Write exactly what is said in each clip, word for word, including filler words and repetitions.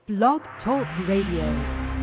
Blog Talk Radio.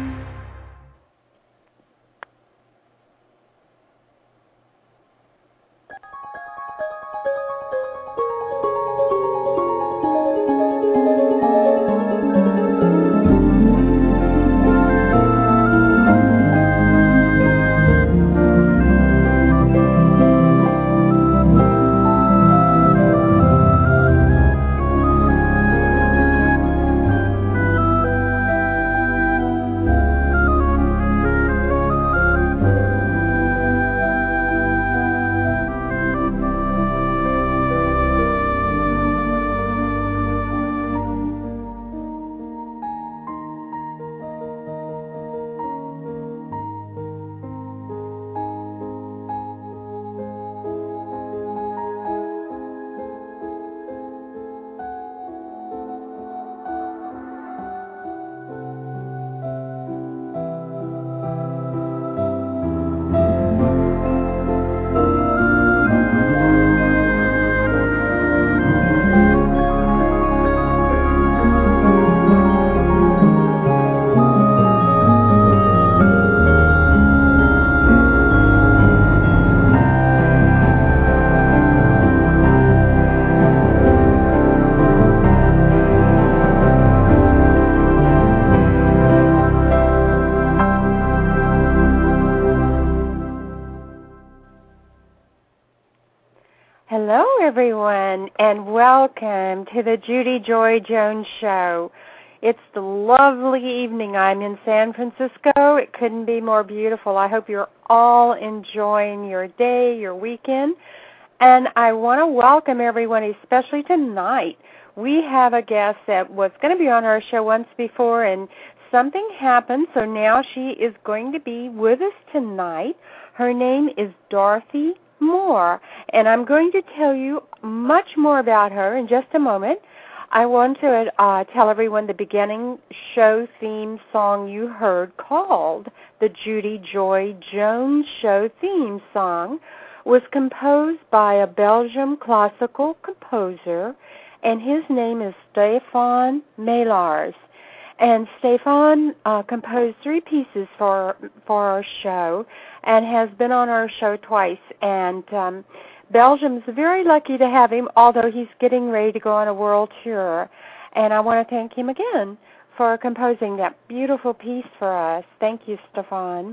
Hello, everyone, and welcome to the Judy Joy Jones Show. It's the lovely evening. I'm in San Francisco. It couldn't be more beautiful. I hope you're all enjoying your day, your weekend. And I want to welcome everyone, especially tonight. We have a guest that was going to be on our show once before, and something happened, so now she is going to be with us tonight. Her name is Dorothy Moore, and I'm going to tell you much more about her in just a moment. I want to uh, tell everyone the beginning show theme song you heard, called the Judy Joy Jones Show theme song, was composed by a Belgian classical composer, and his name is Stefan Meillars. And Stefan uh, composed three pieces for for our show and has been on our show twice. And um, Belgium's very lucky to have him, although he's getting ready to go on a world tour. And I want to thank him again for composing that beautiful piece for us. Thank you, Stefan.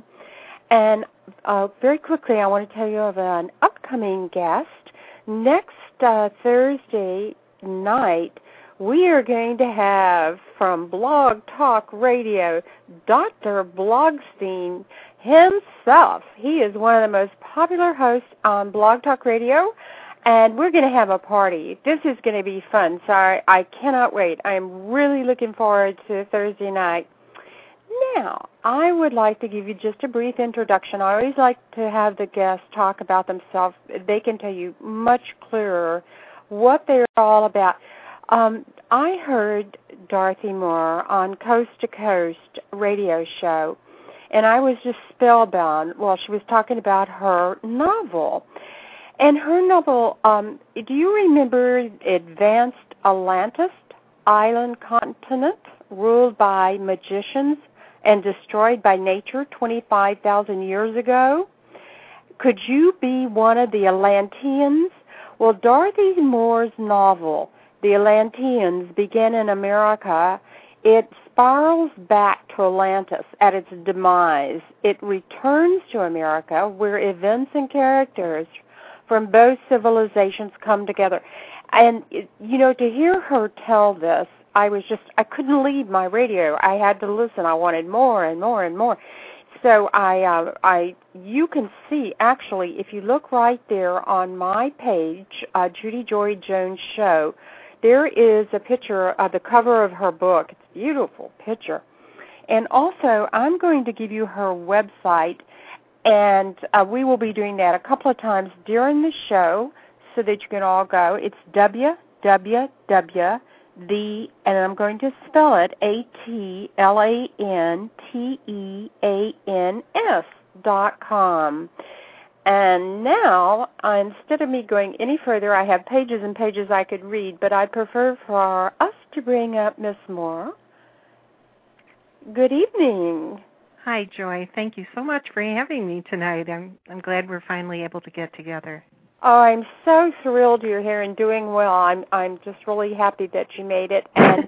And uh, very quickly, I want to tell you of an upcoming guest. Next uh, Thursday night, we are going to have from Blog Talk Radio, Doctor Blogstein himself. He is one of the most popular hosts on Blog Talk Radio, and we're going to have a party. This is going to be fun, so I, I cannot wait. I'm really looking forward to Thursday night. Now, I would like to give you just a brief introduction. I always like to have the guests talk about themselves. They can tell you much clearer what they're all about. Um, I heard Dorothy Moore on Coast to Coast radio show, and I was just spellbound while she was talking about her novel. And her novel, um, do you remember Advanced Atlantis, island continent ruled by magicians and destroyed by nature twenty-five thousand years ago? Could you be one of the Atlanteans? Well, Dorothy Moore's novel, The Atlanteans, began in America. It spirals back to Atlantis at its demise. It returns to America, where events and characters from both civilizations come together. And, you know, to hear her tell this, I was just, I couldn't leave my radio. I had to listen. I wanted more and more and more. So I, uh, I, you can see, actually, if you look right there on my page, uh, Judy Joy Jones Show, there is a picture of the cover of her book. It's a beautiful picture. And also, I'm going to give you her website, and uh, we will be doing that a couple of times during the show so that you can all go. It's w w w the, and I'm going to spell it, A T L A N T E A N S dot com. And now, uh, instead of me going any further, I have pages and pages I could read, but I prefer for us to bring up Miss Moore. Good evening. Hi, Joy. Thank you so much for having me tonight. I'm I'm glad we're finally able to get together. Oh, I'm so thrilled you're here and doing well. I'm I'm just really happy that you made it. And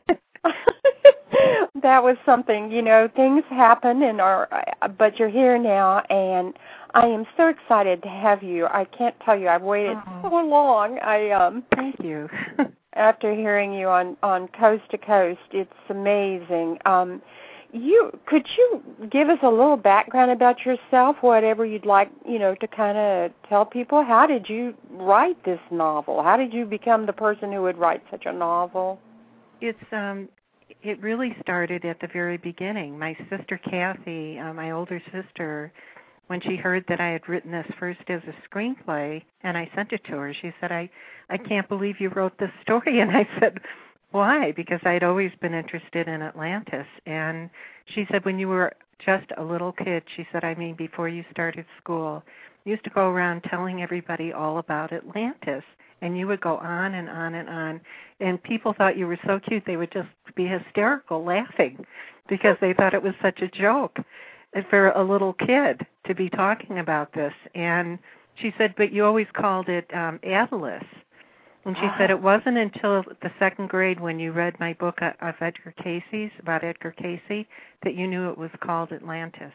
that was something, you know, things happen and are, but you're here now, and I am so excited to have you. I can't tell you, I've waited oh. so long. I um. Thank you. After hearing you on, on Coast to Coast, it's amazing. Um, you could you give us a little background about yourself, whatever you'd like, you know, to kind of tell people? How did you write this novel? How did you become the person who would write such a novel? It's um, it really started at the very beginning. My sister Kathy, uh, my older sister, when she heard that I had written this first as a screenplay, and I sent it to her, she said, I, I can't believe you wrote this story. And I said, why? Because I'd always been interested in Atlantis. And she said, when you were just a little kid, she said, I mean, before you started school, you used to go around telling everybody all about Atlantis. And you would go on and on and on. And people thought you were so cute, they would just be hysterical laughing because they thought it was such a joke for a little kid to be talking about this. And she said, but you always called it um, Atlas. And she said it wasn't until the second grade when you read my book of Edgar Cayce's, about Edgar Cayce, that you knew it was called Atlantis.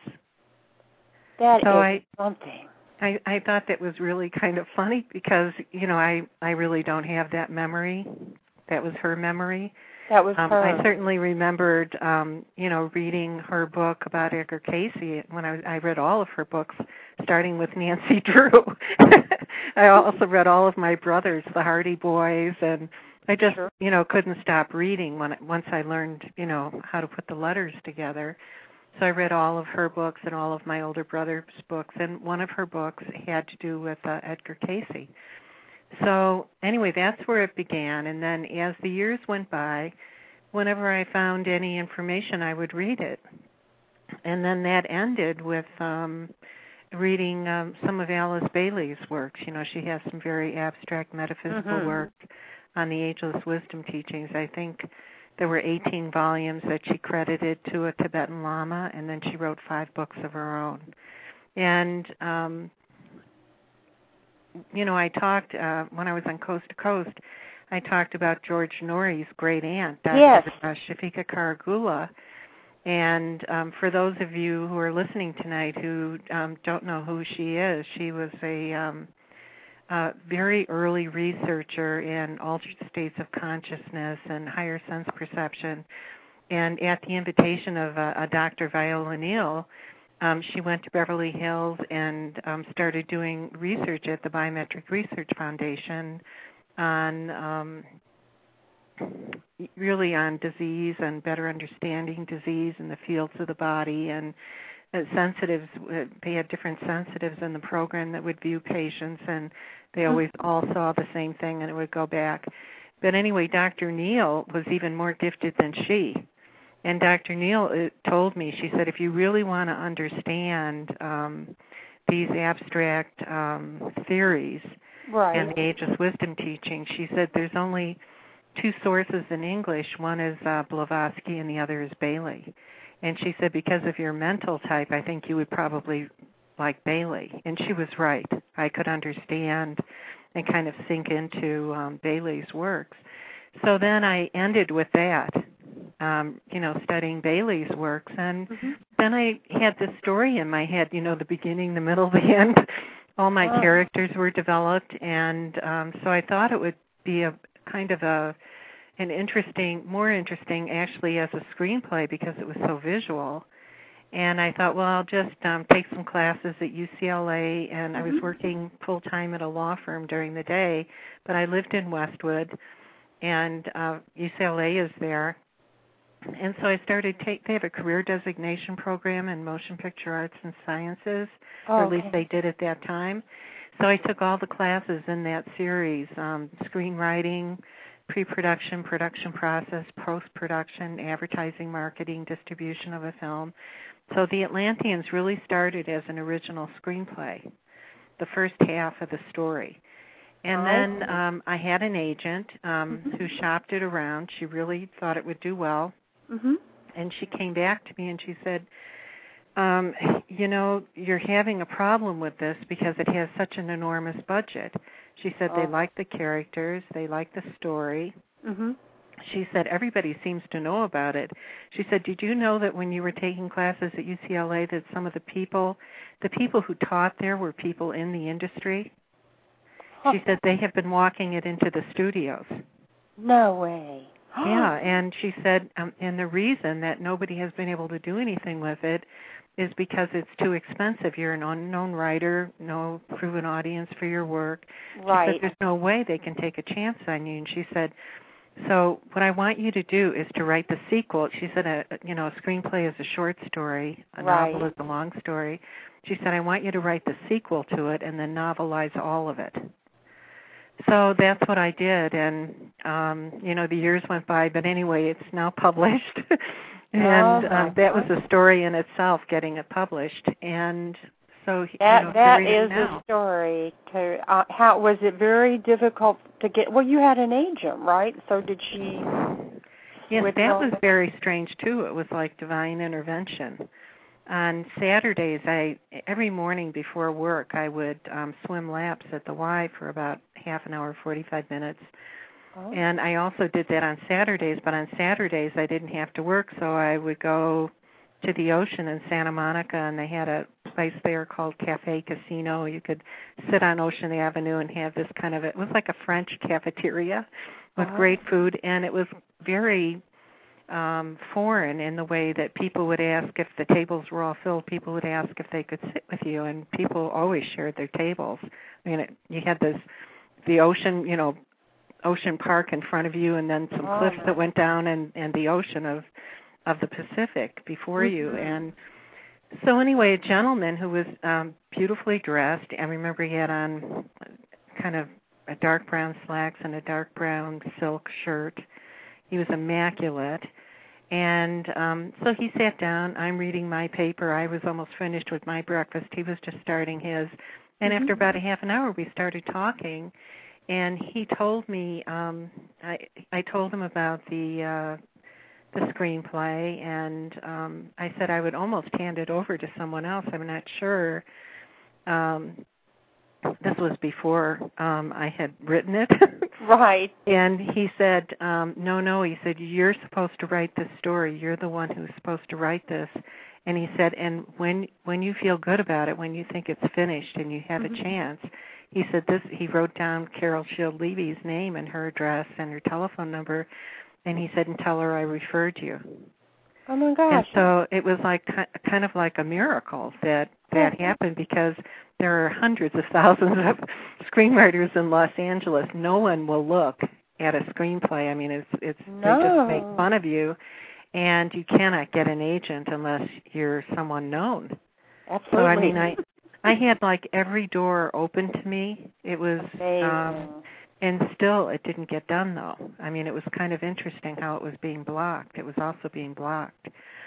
That so is I, something. I, I thought that was really kind of funny because, you know, I, I really don't have that memory. That was her memory. That was um, her. I certainly remembered, um, you know, reading her book about Edgar Cayce when I, I read all of her books, starting with Nancy Drew. I also read all of my brothers, the Hardy Boys, and I just, sure. you know, couldn't stop reading when once I learned, you know, how to put the letters together. So I read all of her books and all of my older brother's books, and one of her books had to do with uh, Edgar Cayce. So anyway, that's where it began, and then as the years went by, whenever I found any information, I would read it. And then that ended with um, reading um, some of Alice Bailey's works. You know, she has some very abstract metaphysical mm-hmm. work on the Ageless Wisdom Teachings. I think there were eighteen volumes that she credited to a Tibetan Lama, and then she wrote five books of her own. And um, you know, I talked, uh, when I was on Coast to Coast, I talked about George Norrie's great aunt, Doctor Yes. Shafika Karagula. And um, for those of you who are listening tonight who um, don't know who she is, she was a um, uh, very early researcher in altered states of consciousness and higher sense perception. And at the invitation of uh, a Doctor Viola Neal, Um, she went to Beverly Hills and um, started doing research at the Biometric Research Foundation on um, really on disease and better understanding disease in the fields of the body and uh, sensitives. Uh, they had different sensitives in the program that would view patients, and they always all saw the same thing, and it would go back. But anyway, Doctor Neal was even more gifted than she. And Doctor Neal told me, she said, if you really want to understand um, these abstract um, theories right. and the Ageless Wisdom teaching, she said there's only two sources in English. One is uh, Blavatsky and the other is Bailey. And she said, because of your mental type, I think you would probably like Bailey. And she was right. I could understand and kind of sink into um, Bailey's works. So then I ended with that. Um, you know, studying Bailey's works. And mm-hmm. then I had this story in my head, you know, the beginning, the middle, the end. All my oh. characters were developed. And um, so I thought it would be a kind of a an interesting, more interesting actually as a screenplay because it was so visual. And I thought, well, I'll just um, take some classes at U C L A. And mm-hmm. I was working full-time at a law firm during the day, but I lived in Westwood. And uh, U C L A is there. And so I started take. They have a career designation program in motion picture arts and sciences, oh, or at least okay. they did at that time. So I took all the classes in that series, um, screenwriting, pre-production, production process, post-production, advertising, marketing, distribution of a film. So The Atlanteans really started as an original screenplay, the first half of the story. And then um, I had an agent um, mm-hmm. who shopped it around. She really thought it would do well. Mm-hmm. and she came back to me and she said, um, you know, you're having a problem with this because it has such an enormous budget. She said oh. they like the characters, they like the story. Mm-hmm. She said everybody seems to know about it. She said, did you know that when you were taking classes at U C L A that some of the people, the people who taught there were people in the industry? Huh. She said they have been walking it into the studios. No way. Yeah, and she said, um, and the reason that nobody has been able to do anything with it is because it's too expensive. You're an unknown writer, no proven audience for your work. Right. She said there's no way they can take a chance on you. And she said, so what I want you to do is to write the sequel. She said, a, you know, a screenplay is a short story, a right. novel is a long story. She said, I want you to write the sequel to it and then novelize all of it. So that's what I did, and, um, you know, the years went by, but anyway, it's now published, and oh, um, that was a story in itself, getting it published, and so, that, you know, that is a story. To uh, how was it very difficult to get, well, you had an agent, right? So did she? Yes, that was very strange, too. It was like divine intervention. On Saturdays, I every morning before work, I would um, swim laps at the Y for about half an hour, forty-five minutes. Oh. And I also did that on Saturdays, but on Saturdays I didn't have to work, so I would go to the ocean in Santa Monica, and they had a place there called Cafe Casino. You could sit on Ocean Avenue and have this kind of, it was like a French cafeteria with oh. great food, and it was very Um, foreign in the way that people would ask if the tables were all filled. People would ask if they could sit with you, and people always shared their tables. I mean, it, you had this, the ocean, you know, ocean park in front of you, and then some oh, cliffs nice. that went down, and, and the ocean of, of the Pacific before mm-hmm. you. And so anyway, a gentleman who was um, beautifully dressed, I remember he had on kind of a dark brown slacks and a dark brown silk shirt. He was immaculate. And um, so he sat down. I'm reading my paper. I was almost finished with my breakfast. He was just starting his. And mm-hmm. after about a half an hour, we started talking. And he told me, um, I, I told him about the uh, the screenplay, and um, I said I would almost hand it over to someone else. I'm not sure. Um, this was before um, I had written it. Right. And he said, um, no, no, he said, you're supposed to write this story. You're the one who's supposed to write this. And he said, and when when you feel good about it, when you think it's finished and you have mm-hmm. a chance, he said this, he wrote down Carol Shield Levy's name and her address and her telephone number, and he said, and tell her I referred you. Oh, my gosh. And so it was like kind of like a miracle that that mm-hmm. happened, because there are hundreds of thousands of screenwriters in Los Angeles. No one will look at a screenplay. I mean, it's it's no. they just make fun of you, and you cannot get an agent unless you're someone known. Absolutely. So I mean, I I had like every door open to me. It was, um, and still it didn't get done though. I mean, it was kind of interesting how it was being blocked. It was also being blocked.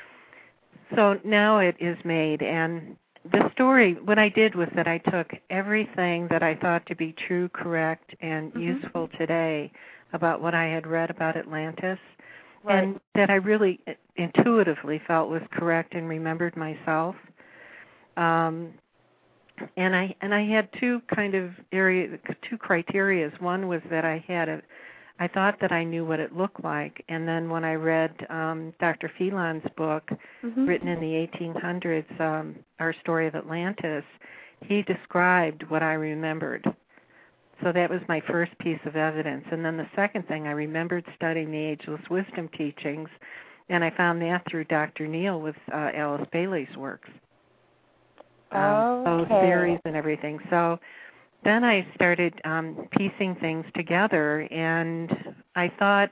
So now it is made, and the story, what I did was that I took everything that I thought to be true, correct, and mm-hmm. useful today about what I had read about Atlantis, right. and that I really intuitively felt was correct and remembered myself. Um, and I and I had two kind of area, two criterias. One was that I had a, I thought that I knew what it looked like, and then when I read um, Doctor Phelan's book, mm-hmm. written in the eighteen hundreds, um, Our Story of Atlantis, he described what I remembered. So that was my first piece of evidence. And then the second thing, I remembered studying the Ageless Wisdom teachings, and I found that through Doctor Neal with uh, Alice Bailey's works. Um, okay. So theories and everything. So then I started um, piecing things together, and I thought,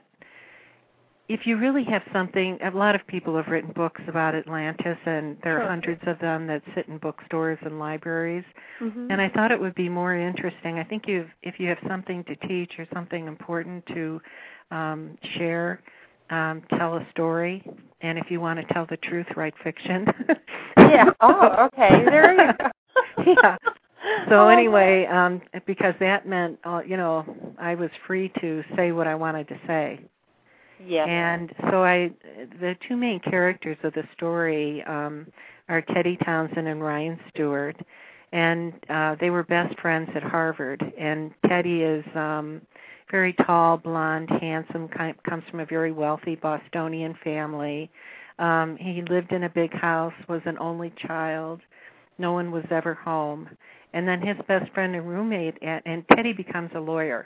if you really have something, a lot of people have written books about Atlantis, and there are sure. hundreds of them that sit in bookstores and libraries, mm-hmm. and I thought it would be more interesting. I think you've, if you have something to teach or something important to um, share, um, tell a story, and if you want to tell the truth, write fiction. Yeah. Oh, okay. There you go. Yeah. So anyway, um, because that meant, uh, you know, I was free to say what I wanted to say. Yes. And so I, the two main characters of the story um, are Teddy Townsend and Ryan Stewart, and uh, they were best friends at Harvard. And Teddy is um, very tall, blonde, handsome, kind, comes from a very wealthy Bostonian family. Um, he lived in a big house, was an only child. No one was ever home. And then his best friend and roommate, at, and Teddy becomes a lawyer,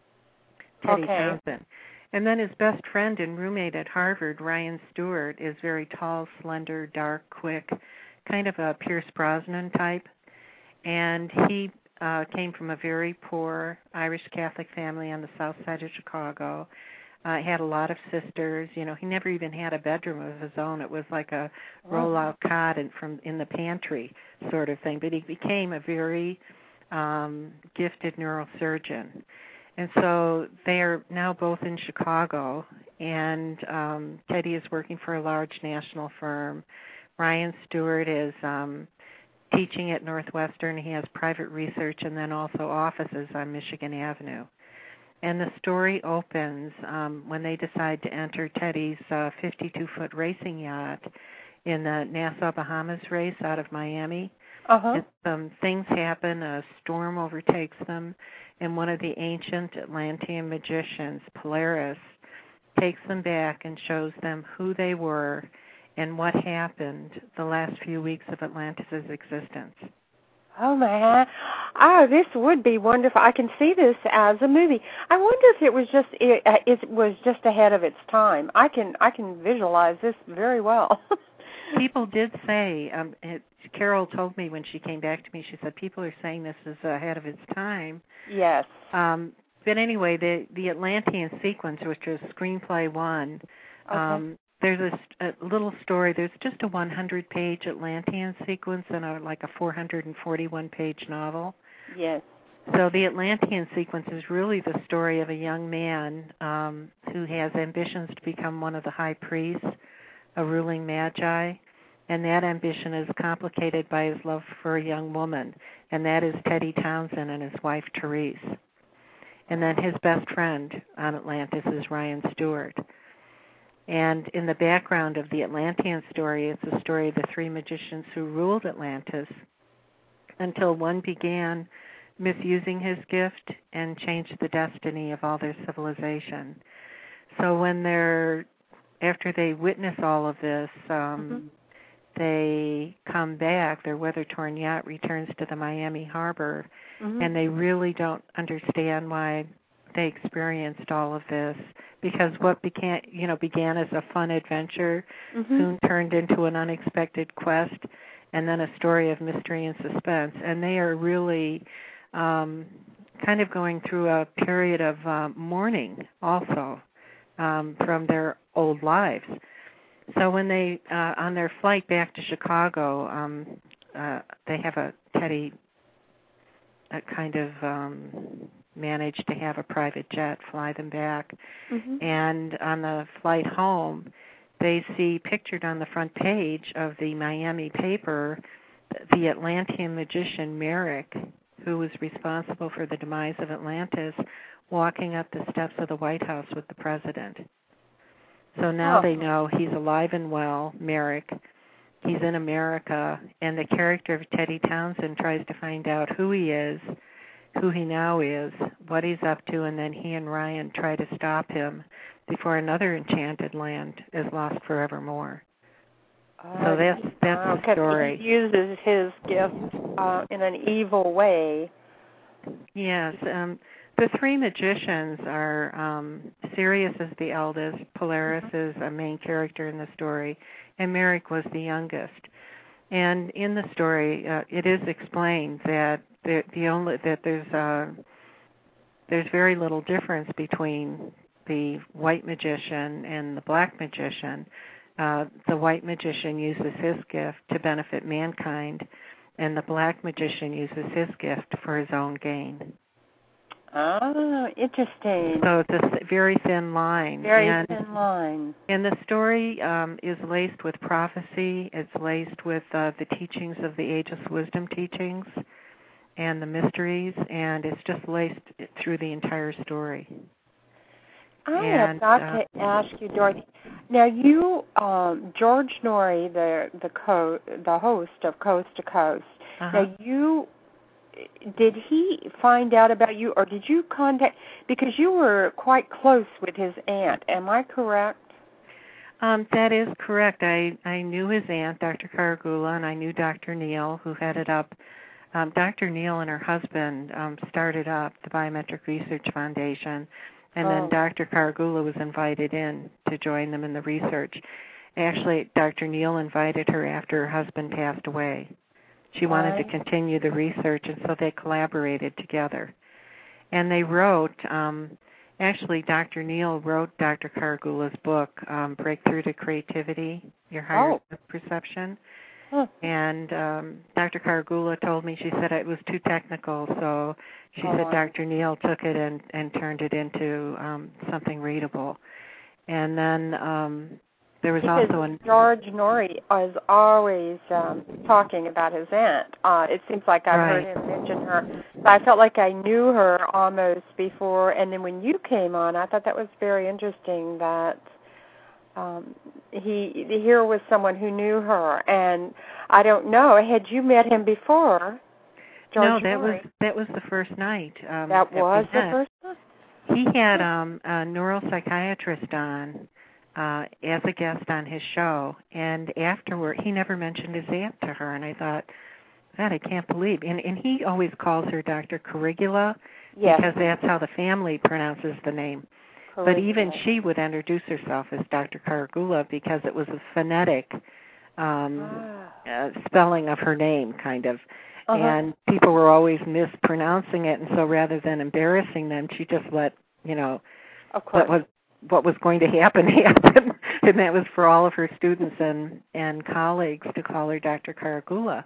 Teddy Okay. Townsend. And then his best friend and roommate at Harvard, Ryan Stewart, is very tall, slender, dark, quick, kind of a Pierce Brosnan type. And he uh, came from a very poor Irish Catholic family on the south side of Chicago. Uh, had a lot of sisters. You know, he never even had a bedroom of his own. It was like a roll-out cot in, from in the pantry sort of thing. But he became a very um, gifted neurosurgeon. And so they are now both in Chicago, and um, Teddy is working for a large national firm. Ryan Stewart is um, teaching at Northwestern. He has private research and then also offices on Michigan Avenue. And the story opens um, when they decide to enter Teddy's uh, fifty-two-foot racing yacht in the Nassau Bahamas race out of Miami. Uh-huh. And some things happen, a storm overtakes them, and one of the ancient Atlantean magicians, Polaris, takes them back and shows them who they were and what happened the last few weeks of Atlantis' existence. Oh, my. Oh, this would be wonderful. I can see this as a movie. I wonder if it was just it, uh, it was just ahead of its time. I can I can visualize this very well. People did say, um, it, Carol told me when she came back to me, she said, people are saying this is ahead of its time. Yes. Um, but anyway, the, the Atlantean sequence, which is screenplay one, Okay. um, there's a, a little story. There's just a one hundred page Atlantean sequence and a, like a four hundred forty-one page novel. Yes. So the Atlantean sequence is really the story of a young man um, who has ambitions to become one of the high priests, a ruling magi, and that ambition is complicated by his love for a young woman, and that is Teddy Townsend and his wife Therese. And then his best friend on Atlantis is Ryan Stewart. And in the background of the Atlantean story, it's the story of the three magicians who ruled Atlantis until one began misusing his gift and changed the destiny of all their civilization. So when they're, after they witness all of this, um, mm-hmm. they come back, their weather-torn yacht returns to the Miami harbor, mm-hmm. and they really don't understand why they experienced all of this, because what began, you know, began as a fun adventure mm-hmm. soon turned into an unexpected quest, and then a story of mystery and suspense. And they are really um, kind of going through a period of uh, mourning also um, from their old lives. So when they, uh, on their flight back to Chicago, um, uh, they have a Teddy a kind of um, managed to have a private jet fly them back. Mm-hmm. And on the flight home, they see pictured on the front page of the Miami paper the Atlantean magician Merrick, who was responsible for the demise of Atlantis, walking up the steps of the White House with the president. So now oh. they know he's alive and well, Merrick. He's in America, and the character of Teddy Townsend tries to find out who he is, who he now is, what he's up to, and then he and Ryan try to stop him before another enchanted land is lost forevermore. Uh, so that's that's uh, the story. He uses his gift uh, in an evil way. Yes. Um, the three magicians are um, Sirius is the eldest, Polaris is a main character in the story, and Merrick was the youngest. And in the story, uh, it is explained that the, the only that there's uh, there's very little difference between the white magician and the black magician. Uh, the white magician uses his gift to benefit mankind, and the black magician uses his gift for his own gain. Oh, interesting. So it's a very thin line. Very and, thin line. And the story um, is laced with prophecy. It's laced with uh, the teachings of the Ageless Wisdom teachings and the mysteries, and it's just laced through the entire story. I and, have got uh, to ask you, Dorothy. Now, you, um, George Norrie, the the co- the host of Coast to Coast. uh-huh. Now, you did he find out about you, or did you contact? Because you were quite close with his aunt. Am I correct? Um, that is correct. I, I knew his aunt, Doctor Karagula, and I knew Doctor Neal, who headed up. Um, Doctor Neal and her husband um, started up the Biometric Research Foundation, and oh. then Doctor Karagula was invited in to join them in the research. Actually, Doctor Neal invited her after her husband passed away. She wanted right. to continue the research, and so they collaborated together. And they wrote, um, actually, Doctor Neal wrote Doctor Karagula's book, um, Breakthrough to Creativity, Your Higher oh. Perception. Huh. And um, Doctor Karagula told me, she said it was too technical, so she oh, said Doctor Neal took it and, and turned it into um, something readable. And then um, there was because also an George Norrie is always um, talking about his aunt. Uh, it seems like I've right. heard him mention her. So I felt like I knew her almost before, and then when you came on, I thought that was very interesting that um, he here was someone who knew her. And I don't know, had you met him before, George No, that Norrie? was that was the first night. Um, that that was we the met. first time? He had um, a neuropsychiatrist on uh, as a guest on his show, and afterward, he never mentioned his aunt to her, and I thought, God, I can't believe. And, and he always calls her Doctor Karagula yes. because that's how the family pronounces the name. Karagula. But even she would introduce herself as Doctor Karagula because it was a phonetic um, ah. uh, spelling of her name, kind of. Uh-huh. And people were always mispronouncing it, and so rather than embarrassing them, she just let, you know, of course. what was what was going to happen happen, and that was for all of her students and, and colleagues to call her Doctor Karagula.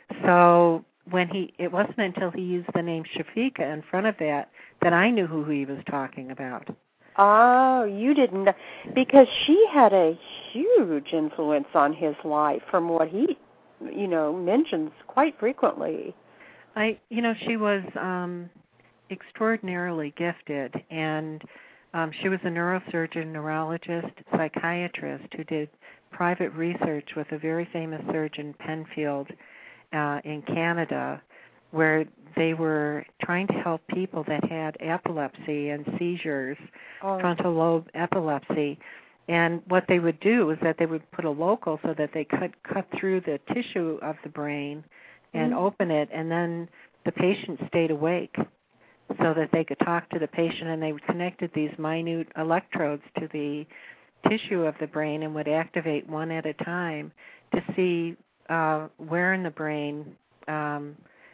So when he, it wasn't until he used the name Shafika in front of that that I knew who he was talking about. Oh, you didn't know, because she had a huge influence on his life from what he, you know, mentions quite frequently. I, you know, she was um, extraordinarily gifted, and um, she was a neurosurgeon, neurologist, psychiatrist who did private research with a very famous surgeon, Penfield, uh, in Canada, where they were trying to help people that had epilepsy and seizures, oh. frontal lobe epilepsy. And what they would do is that they would put a local so that they could cut through the tissue of the brain and mm-hmm. open it, and then the patient stayed awake so that they could talk to the patient, and they connected these minute electrodes to the tissue of the brain and would activate one at a time to see uh, where in the brain, um,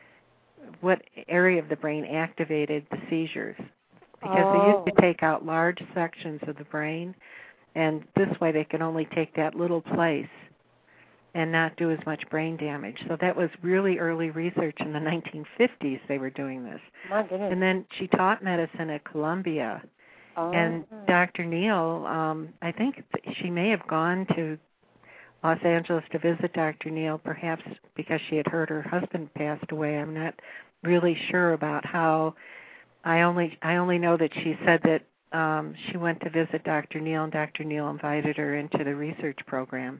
what area of the brain activated the seizures. Because oh. they used to take out large sections of the brain, and this way they could only take that little place and not do as much brain damage. So that was really early research in the nineteen fifties they were doing this. My goodness. And then she taught medicine at Columbia. Oh. And Doctor Neal, um, I think she may have gone to Los Angeles to visit Doctor Neal, perhaps because she had heard her husband passed away. I'm not really sure about how. I only I only know that she said that um, she went to visit Doctor Neal, and Doctor Neal invited her into the research program.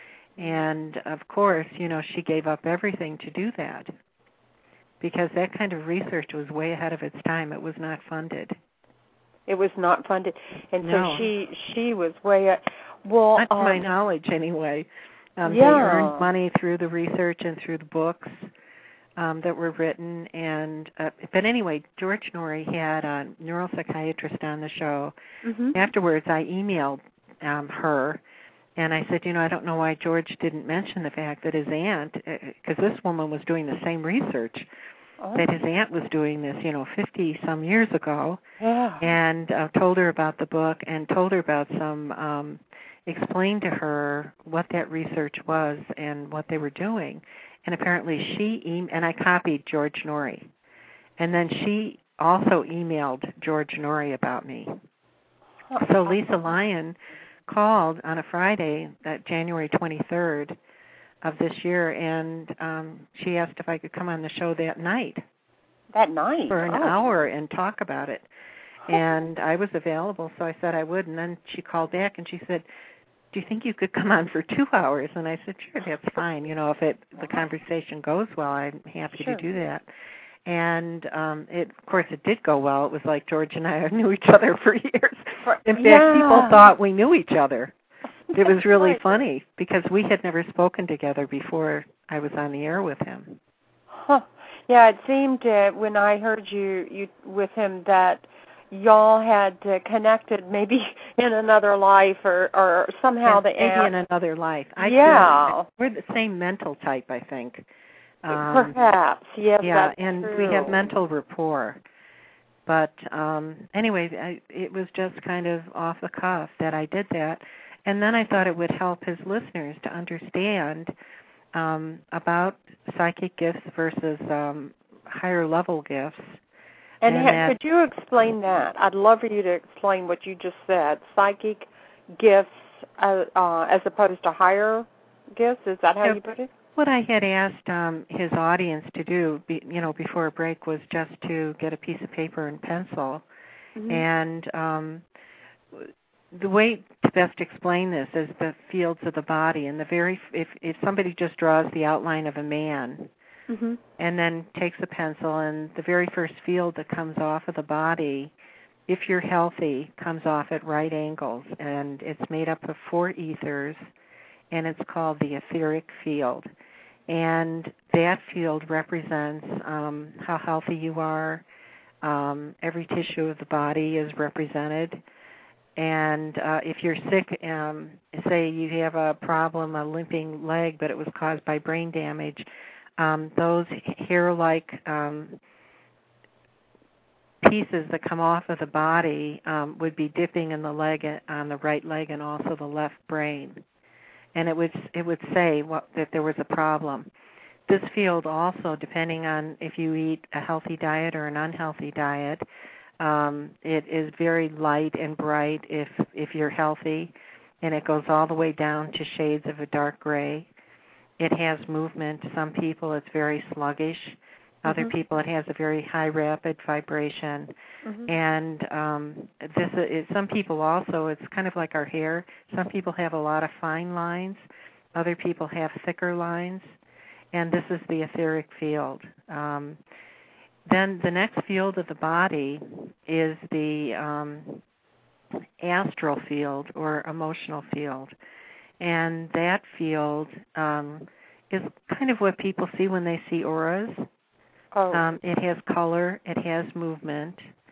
And, of course, you know, she gave up everything to do that because that kind of research was way ahead of its time. It was not funded. It was not funded. And no. so she she was way up. Well, not to um, my knowledge, anyway. Um, yeah. They earned money through the research and through the books um, that were written. And uh, But anyway, George Norrie had a neuropsychiatrist on the show. Mm-hmm. Afterwards, I emailed um, her, and I said, you know, I don't know why George didn't mention the fact that his aunt, because this woman was doing the same research, oh. that his aunt was doing this, you know, fifty-some years ago, yeah. and uh, told her about the book and told her about some, um, explained to her what that research was and what they were doing. And apparently she, e- and I copied George Norrie. And then she also emailed George Norrie about me. So Lisa Lyon called on a Friday, that January twenty-third of this year, and um, she asked if I could come on the show that night. That night? For an oh. hour and talk about it. And I was available, so I said I would. And then she called back and she said, do you think you could come on for two hours? And I said, sure, that's fine. You know, if it the conversation goes well, I'm happy Sure. to do that. And um, it, of course, it did go well. It was like George and I knew each other for years. In fact, Yeah. people thought we knew each other. It was really Right. funny because we had never spoken together before I was on the air with him. Huh. Yeah, it seemed uh, when I heard you, you with him that y'all had uh, connected maybe in another life or, or somehow Yeah, the maybe app. in another life. I Yeah. feel we're the same mental type, I think. Um, Perhaps, yes, Yeah, that's and true. we have mental rapport. But um, anyway, I, it was just kind of off the cuff that I did that. And then I thought it would help his listeners to understand um, about psychic gifts versus um, higher level gifts. And, and ha- that, could you explain that? I'd love for you to explain what you just said. Psychic gifts uh, uh, as opposed to higher gifts? Is that how Yeah. you put it? What I had asked um, his audience to do, be, you know, before a break was just to get a piece of paper and pencil. Mm-hmm. And um, the way to best explain this is the fields of the body. And the very, if, if somebody just draws the outline of a man Mm-hmm. and then takes a pencil, and the very first field that comes off of the body, if you're healthy, comes off at right angles. And it's made up of four ethers, and it's called the etheric field. And that field represents um, how healthy you are. Um, every tissue of the body is represented. And uh, if you're sick, um, say you have a problem, a limping leg, but it was caused by brain damage, um, those hair-like um, pieces that come off of the body um, would be dipping in the leg on the right leg and also the left brain. And it would it would say what, that there was a problem. This field also, depending on if you eat a healthy diet or an unhealthy diet, um, it is very light and bright if if you're healthy, and it goes all the way down to shades of a dark gray. It has movement. Some people it's very sluggish. Other Mm-hmm. people it has a very high rapid vibration. Mm-hmm. And um, this is, some people also, it's kind of like our hair. Some people have a lot of fine lines. Other people have thicker lines. And this is the etheric field. Um, then the next field of the body is the um, astral field or emotional field. And that field um, is kind of what people see when they see auras. Oh. Um, it has color, it has movement,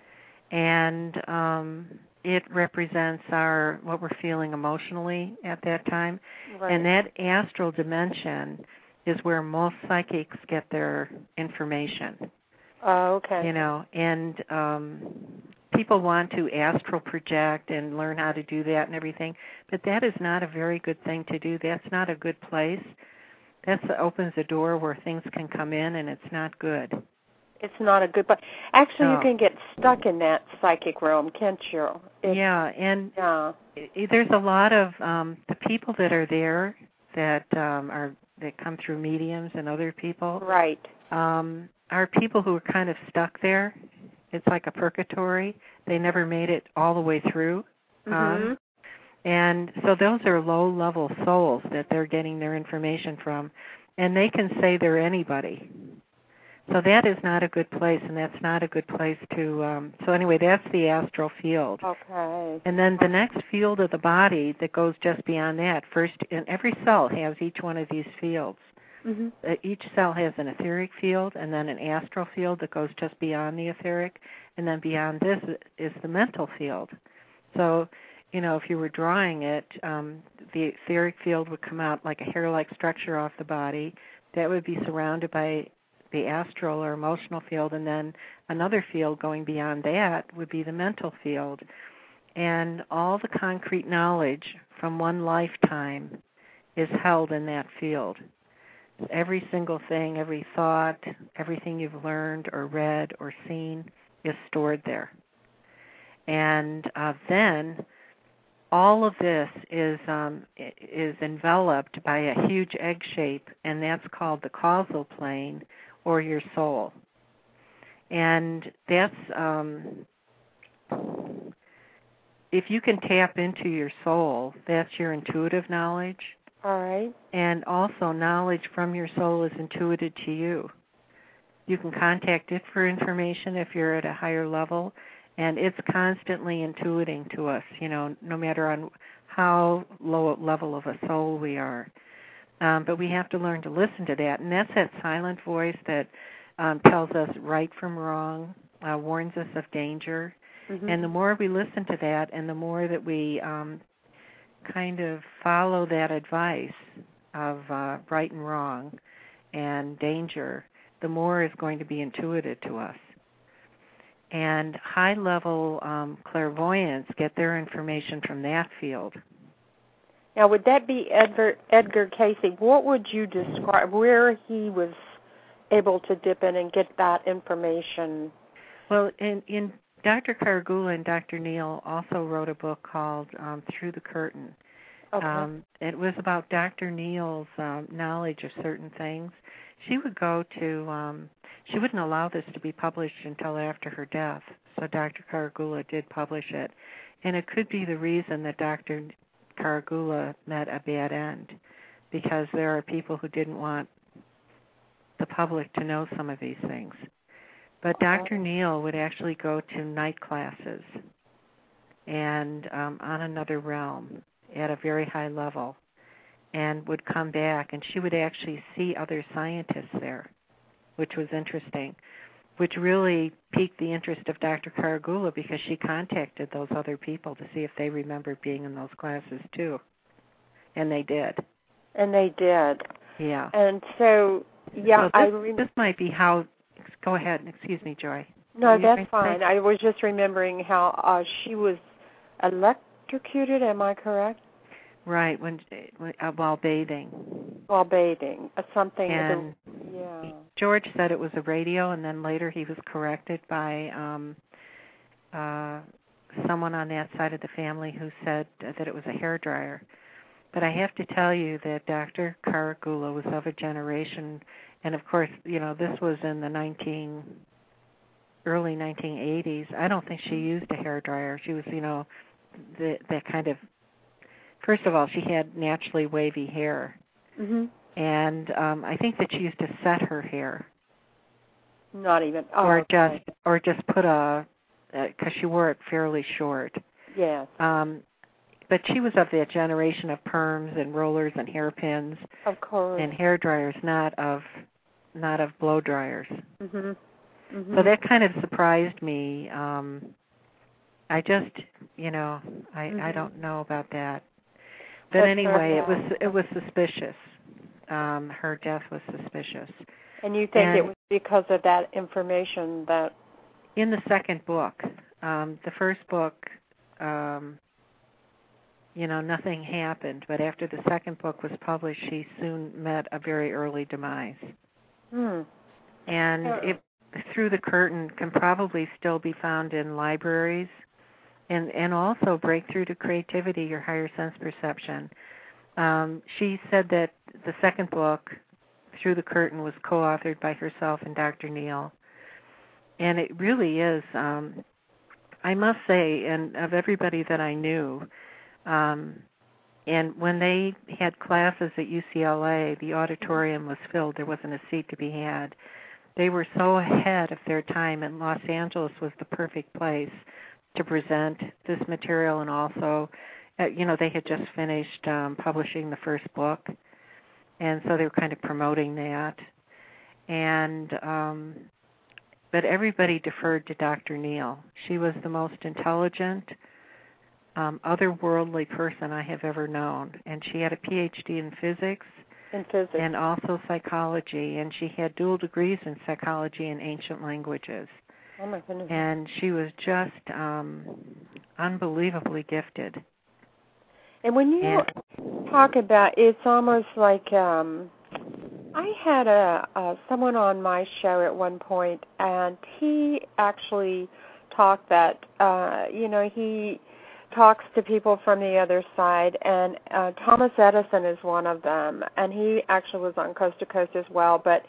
and um, it represents our what we're feeling emotionally at that time. Right. And that astral dimension is where most psychics get their information. Oh, okay. You know, and um, people want to astral project and learn how to do that and everything, but that is not a very good thing to do. That's not a good place. That opens a door where things can come in, and it's not good. It's not a good, but actually, No. you can get stuck in that psychic realm, can't you? It's, yeah, and yeah. it, there's a lot of um, the people that are there that um, are that come through mediums and other people. Right. Um, are people who are kind of stuck there. It's like a purgatory. They never made it all the way through. Mm-hmm. Um, and so those are low-level souls that they're getting their information from, and they can say they're anybody. So that is not a good place, and that's not a good place to, um, so anyway, that's the astral field. Okay. And then the next field of the body that goes just beyond that, first, and every cell has each one of these fields. Mm-hmm. Uh, each cell has an etheric field and then an astral field that goes just beyond the etheric, and then beyond this is the mental field. So, you know, if you were drawing it, um, the etheric field would come out like a hair-like structure off the body. That would be surrounded by the astral or emotional field, and then another field going beyond that would be the mental field. And all the concrete knowledge from one lifetime is held in that field. Every single thing, every thought, everything you've learned or read or seen is stored there. And uh, then all of this is um, is enveloped by a huge egg shape, and that's called the causal plane or your soul. And that's um, if you can tap into your soul, that's your intuitive knowledge. All right. And also knowledge from your soul is intuited to you. You can contact it for information if you're at a higher level, and it's constantly intuiting to us, you know, no matter on how low a level of a soul we are. Um, but we have to learn to listen to that, and that's that silent voice that um, tells us right from wrong, uh, warns us of danger. Mm-hmm. And the more we listen to that, and the more that we um, kind of follow that advice of uh, right and wrong and danger, the more is going to be intuited to us. And high-level um, clairvoyants get their information from that field. Now, would that be Edgar, Edgar Cayce? What would you describe where he was able to dip in and get that information? Well, in, in Doctor Kargula and Doctor Neal also wrote a book called um, Through the Curtain. Okay. Um, it was about Doctor Neal's um, knowledge of certain things. She would go to, um, she wouldn't allow this to be published until after her death, so Doctor Kargula did publish it. And it could be the reason that Doctor Kargula met a bad end, because there are people who didn't want the public to know some of these things. But Doctor Neal would actually go to night classes and um, on another realm at a very high level, and would come back, and she would actually see other scientists there, which was interesting, which really piqued the interest of Doctor Kargula, because she contacted those other people to see if they remembered being in those classes too, and they did. And they did. Yeah. And so, yeah, so this, I rem- this might be how. Go ahead. Excuse me, Joy. No, that's fine. I was just remembering how uh, she was electrocuted. Am I correct? Right, when uh, while bathing. While bathing, uh, something. And the, yeah. George said it was a radio, and then later he was corrected by um, uh, someone on that side of the family who said that it was a hairdryer. But I have to tell you that Doctor Kargula was of a generation, and of course, you know, this was in the nineteen early nineteen eighties. I don't think she used a hairdryer. She was, you know, the, that kind of. First of all, she had naturally wavy hair, mm-hmm. and um, I think that she used to set her hair. Not even, oh, or okay. just, or just put a, because she wore it fairly short. Yes. Um, but she was of that generation of perms and rollers and hairpins. Of course. And hair dryers, not of, not of blow dryers. Mm-hmm. Mm-hmm. So that kind of surprised me. Um, I just, you know, I, mm-hmm. I don't know about that. But That's anyway, it was it was suspicious. Um, her death was suspicious. And you think and it was because of that information that... In the second book, um, the first book, um, you know, nothing happened. But after the second book was published, she soon met a very early demise. Hmm. And yeah. it, Through the Curtain can probably still be found in libraries. And, and also Breakthrough to Creativity, Your Higher Sense Perception. Um, she said that the second book, Through the Curtain, was co-authored by herself and Doctor Neal. And it really is, um, I must say, and of everybody that I knew, um, and when they had classes at U C L A, the auditorium was filled. There wasn't a seat to be had. They were so ahead of their time, and Los Angeles was the perfect place to present this material, and also, uh, you know, they had just finished um, publishing the first book, and so they were kind of promoting that. And um, but everybody deferred to Doctor Neal. She was the most intelligent, um, otherworldly person I have ever known, and she had a P H D in physics, in physics, and also psychology, and she had dual degrees in psychology and ancient languages. Oh my goodness. And she was just um, unbelievably gifted. And when you and, talk about, it's almost like um, I had a uh, someone on my show at one point, and he actually talked that, uh, you know, he talks to people from the other side, and uh, Thomas Edison is one of them, and he actually was on Coast to Coast as well, but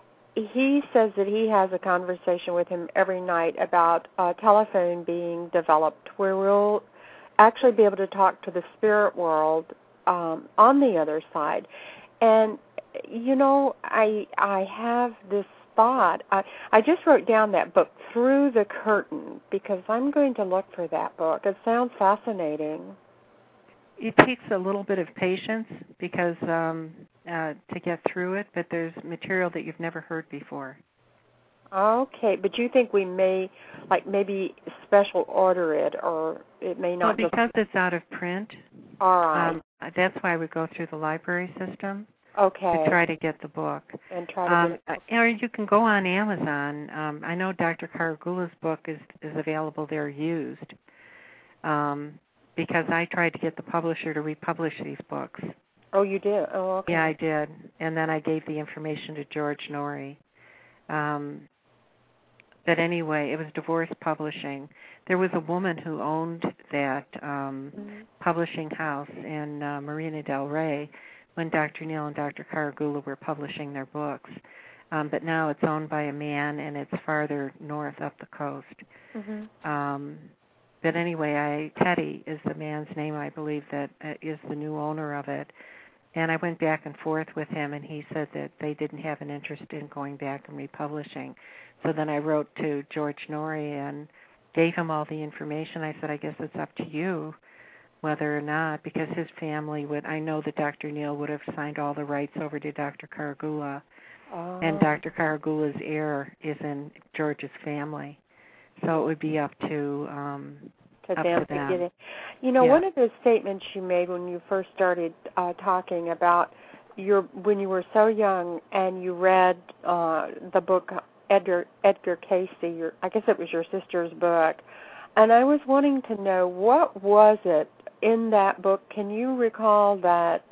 he says that he has a conversation with him every night about a telephone being developed where we'll actually be able to talk to the spirit world um, on the other side. And, you know, I I have this thought. I, I just wrote down that book, Through the Curtain, because I'm going to look for that book. It sounds fascinating. It takes a little bit of patience because um, uh, to get through it, but there's material that you've never heard before. Okay, but you think we may, like, maybe special order it, or it may not? Well, because it's out of print. All right. Um, that's why we go through the library system. Okay. To try to get the book. And try to um, get it. Or you can go on Amazon. Um, I know Doctor Karagula's book is, is available there used um, because I tried to get the publisher to republish these books. Oh, you did? Oh, okay. Yeah, I did. And then I gave the information to George Norrie. Um, but anyway, it was Divorce Publishing. There was a woman who owned that um, mm-hmm. publishing house in uh, Marina del Rey when Doctor Neal and Doctor Karagula were publishing their books. Um, but now it's owned by a man, and it's farther north up the coast. Mm-hmm. Um, but anyway, I, Teddy is the man's name, I believe, that uh, is the new owner of it. And I went back and forth with him, and he said that they didn't have an interest in going back and republishing. So then I wrote to George Norrie and gave him all the information. I said, I guess it's up to you whether or not, because his family would, I know that Doctor Neal would have signed all the rights over to Doctor Karagula, oh. and Doctor Karagula's heir is in George's family. So it would be up to, um, to up them to them. to get it. You know, yeah. one of the statements you made when you first started uh, talking about your when you were so young and you read uh, the book Edgar Edgar Cayce, your, I guess it was your sister's book, and I was wanting to know, what was it in that book? Can you recall that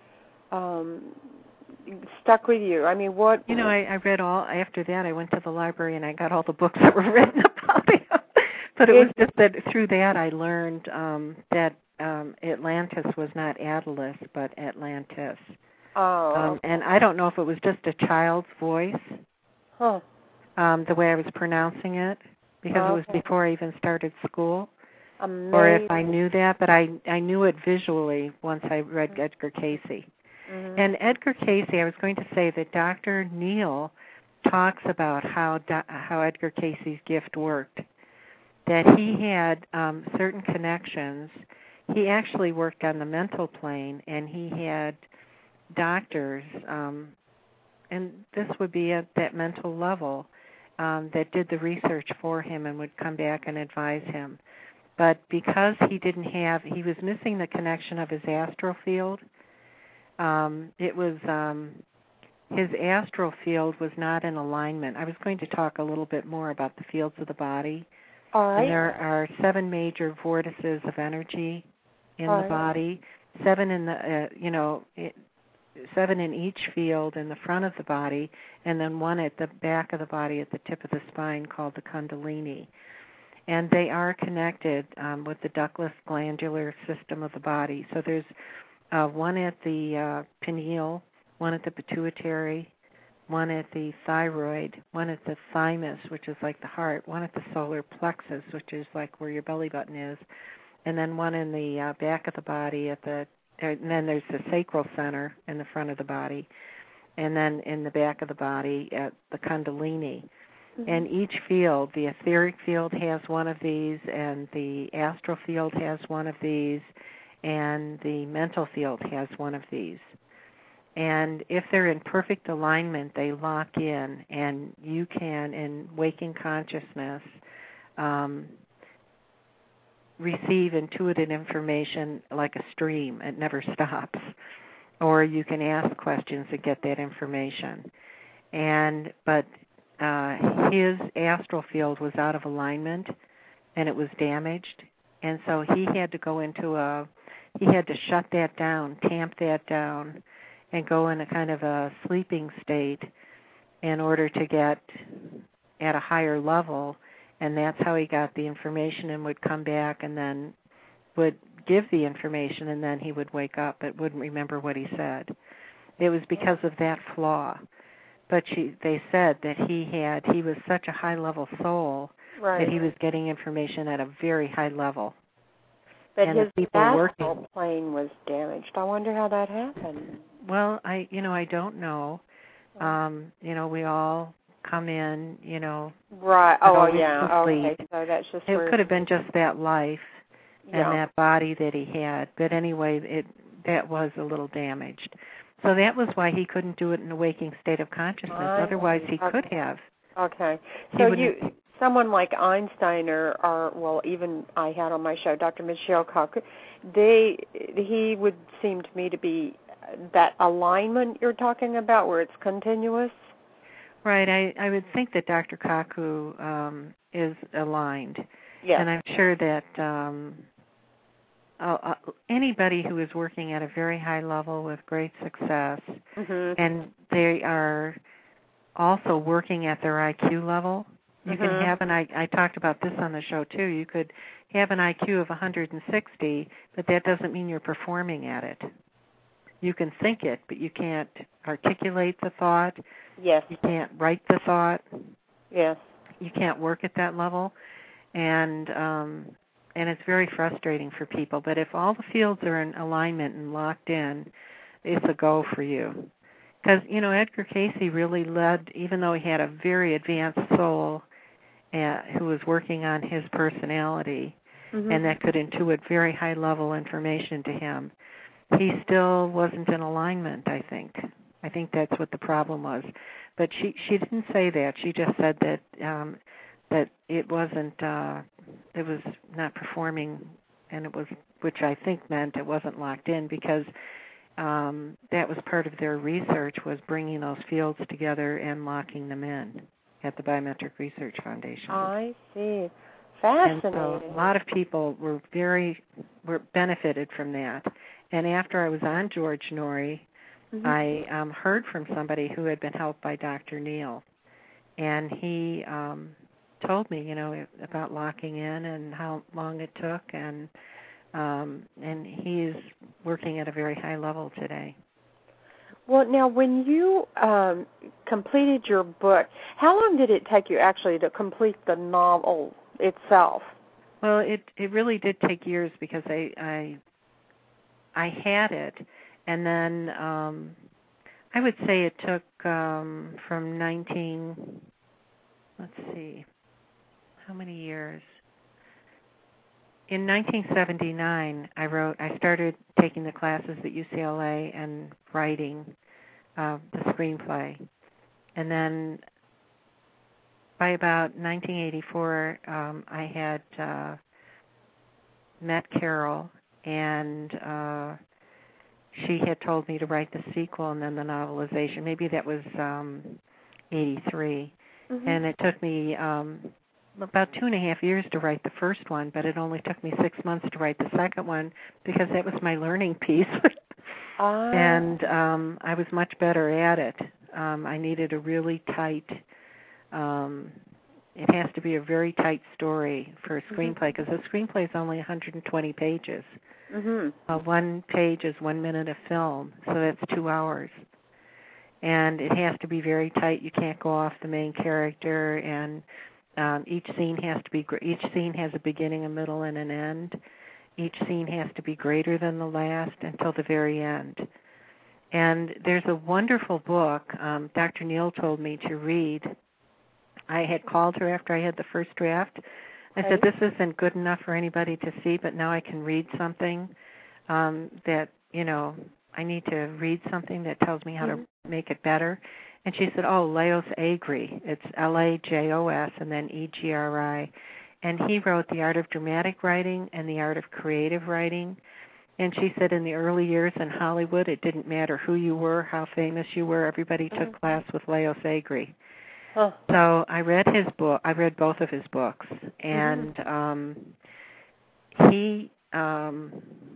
um, stuck with you? I mean, what? You know, I, I read all, after that I went to the library and I got all the books that were written about him. But it was just that through that I learned um, that um, Atlantis was not Atlas, but Atlantis. Oh. Um, and I don't know if it was just a child's voice, huh. um, the way I was pronouncing it, because oh, it was okay. before I even started school. Amazing. Or if I knew that, but I, I knew it visually once I read Edgar Cayce. Mm-hmm. And Edgar Cayce, I was going to say that Doctor Neal talks about how how Edgar Cayce's gift worked, that he had um, certain connections. He actually worked on the mental plane, and he had doctors, um, and this would be at that mental level, um, that did the research for him and would come back and advise him. But because he didn't have, he was missing the connection of his astral field. Um, it was, um, his astral field was not in alignment. I was going to talk a little bit more about the fields of the body. All right. And there are seven major vortices of energy in All the right. body, seven in the, uh, you know, it, seven in each field in the front of the body, and then one at the back of the body at the tip of the spine called the Kundalini. And they are connected um, with the ductless glandular system of the body. So there's uh, one at the uh, pineal, one at the pituitary, one at the thyroid, one at the thymus, which is like the heart, one at the solar plexus, which is like where your belly button is, and then one in the uh, back of the body at the, and then there's the sacral center in the front of the body, and then in the back of the body at the Kundalini. Mm-hmm. And each field, the etheric field has one of these, and the astral field has one of these, and the mental field has one of these. And if they're in perfect alignment, they lock in, and you can, in waking consciousness, um, receive intuitive information like a stream. It never stops. Or you can ask questions to get that information. And but uh, his astral field was out of alignment, and it was damaged, and so he had to go into a, he had to shut that down, tamp that down, and go in a kind of a sleeping state in order to get at a higher level, and that's how he got the information and would come back and then would give the information, and then he would wake up but wouldn't remember what he said. It was because of that flaw. But she, they said that he had, he was such a high-level soul right. that he was getting information at a very high level. But and his the people astral working. plane was damaged. I wonder how that happened. Well, I, you know, I don't know. Um, you know, we all come in, you know. Right. Oh, you know, yeah. complete. Okay. So that's just It where could have been just that life yeah. and that body that he had. But anyway, it that was a little damaged. So that was why he couldn't do it in a waking state of consciousness. I Otherwise, he okay. could have. Okay. He So wouldn't- you, someone like Einstein or, or, well, even I had on my show, Doctor Michelle Cocker, they, he would seem to me to be that alignment you're talking about where it's continuous. Right. I, I would think that Doctor Kaku um, is aligned. Yes. And I'm sure that um, uh, uh, anybody who is working at a very high level with great success, mm-hmm. and they are also working at their I Q level, you mm-hmm. can have an I, I talked about this on the show too, you could have an I Q of one hundred sixty, but that doesn't mean you're performing at it. You can think it, but you can't articulate the thought. Yes. You can't write the thought. Yes. You can't work at that level. And um, and it's very frustrating for people. But if all the fields are in alignment and locked in, it's a go for you. Because, you know, Edgar Cayce really led, even though he had a very advanced soul uh, who was working on his personality, mm-hmm. and that could intuit very high-level information to him, he still wasn't in alignment, I think. I think that's what the problem was. But she, she didn't say that. She just said that um, that it wasn't, uh, it was not performing, and it was, which I think meant it wasn't locked in, because um, that was part of their research, was bringing those fields together and locking them in at the Biometric Research Foundation. I see. Fascinating. And so a lot of people were very, were benefited from that. And after I was on George Noory, mm-hmm. I um, heard from somebody who had been helped by Doctor Neal. And he um, told me, you know, about locking in and how long it took, and um, and he's working at a very high level today. Well, now, when you um, completed your book, how long did it take you actually to complete the novel itself? Well, it it really did take years, because I I, I had it, and then um, I would say it took um, from nineteen. Let's see, how many years? In nineteen seventy-nine, I wrote. I started taking the classes at U C L A and writing uh, the screenplay, and then by about nineteen eighty-four, um, I had uh, met Carol, and uh, she had told me to write the sequel and then the novelization. Maybe that was um, eighty-three, mm-hmm. and it took me um, about two and a half years to write the first one, but it only took me six months to write the second one, because that was my learning piece. uh. And um, I was much better at it. Um, I needed a really tight, um, it has to be a very tight story for a screenplay, because mm-hmm. a screenplay is only one hundred twenty pages. Mm-hmm. Uh, one page is one minute of film, so that's two hours. And it has to be very tight. You can't go off the main character, and Um, each scene has to be. Each scene has a beginning, a middle, and an end. Each scene has to be greater than the last until the very end. And there's a wonderful book um, Doctor Neal told me to read. I had called her after I had the first draft. I okay. said, "This isn't good enough for anybody to see, but now I can read something um, that you know. I need to read something that tells me how mm-hmm. to make it better." And she said, "Oh, Lajos Egri. It's L A J O S and then E G R I. And he wrote The Art of Dramatic Writing and The Art of Creative Writing." And she said in the early years in Hollywood, it didn't matter who you were, how famous you were. Everybody took mm-hmm. class with Lajos Egri. Huh. So I read his book. I read both of his books. And mm-hmm. um, he um,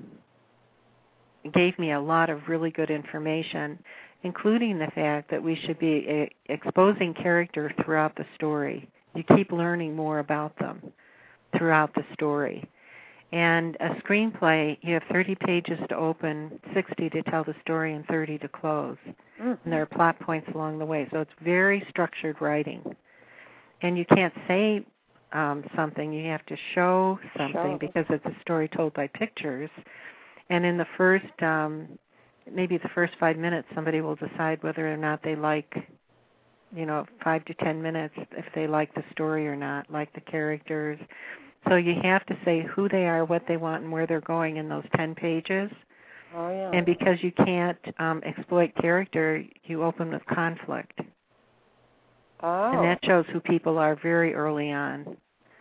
gave me a lot of really good information, including the fact that we should be a, exposing characters throughout the story. You keep learning more about them throughout the story. And a screenplay, you have thirty pages to open, sixty to tell the story, and thirty to close. Mm-hmm. And there are plot points along the way. So it's very structured writing. And you can't say um, something. You have to show something Show. because it's a story told by pictures. And in the first, um, maybe the first five minutes, somebody will decide whether or not they like, you know, five to ten minutes, if they like the story or not, like the characters. So you have to say who they are, what they want, and where they're going in those ten pages. Oh, yeah. And because you can't um, exploit character, you open with conflict. Oh. And that shows who people are very early on.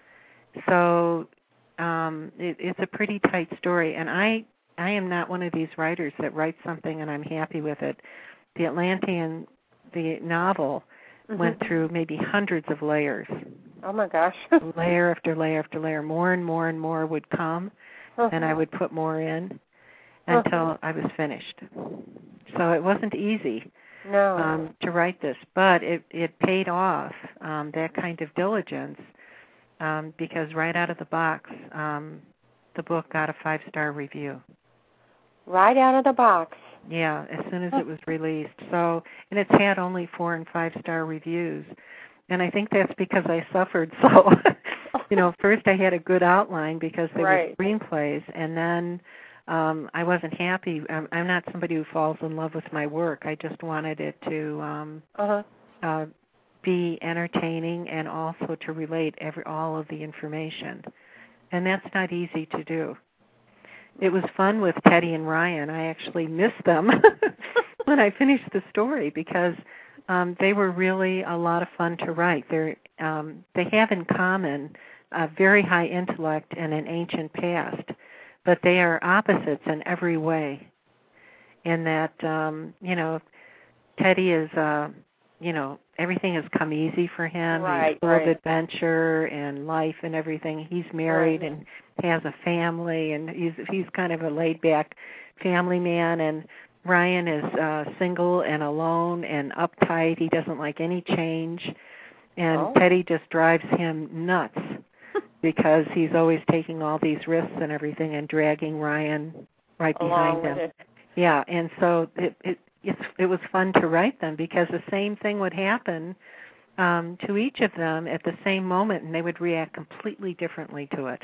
So um, it, it's a pretty tight story. And I, I am not one of these writers that writes something and I'm happy with it. The Atlantean, the novel, mm-hmm. went through maybe hundreds of layers. Oh, my gosh. Layer after layer after layer. More and more and more would come, uh-huh. and I would put more in until uh-huh. I was finished. So it wasn't easy. No. Um, to write this, but it, it paid off, um, that kind of diligence, um, because right out of the box, um, the book got a five-star review. Right out of the box? Yeah, as soon as it was released. So, and it's had only four and five-star reviews, and I think that's because I suffered. So, you know, first I had a good outline because they right. were screenplays, and then Um, I wasn't happy. I'm, I'm not somebody who falls in love with my work. I just wanted it to um, uh-huh. uh, be entertaining and also to relate every all of the information. And that's not easy to do. It was fun with Teddy and Ryan. I actually missed them when I finished the story because um, they were really a lot of fun to write. They're, um, they have in common a very high intellect and an ancient past. But they are opposites in every way. In that, um, you know, Teddy is, uh, you know, everything has come easy for him. Right, He's full right. of adventure and life and everything. He's married right. and has a family, and he's he's kind of a laid-back family man. And Ryan is uh, single and alone and uptight. He doesn't like any change, and oh. Teddy just drives him nuts. Because he's always taking all these risks and everything and dragging Ryan right Along behind him. It. Yeah, and so it it it's, it was fun to write them because the same thing would happen um, to each of them at the same moment, and they would react completely differently to it.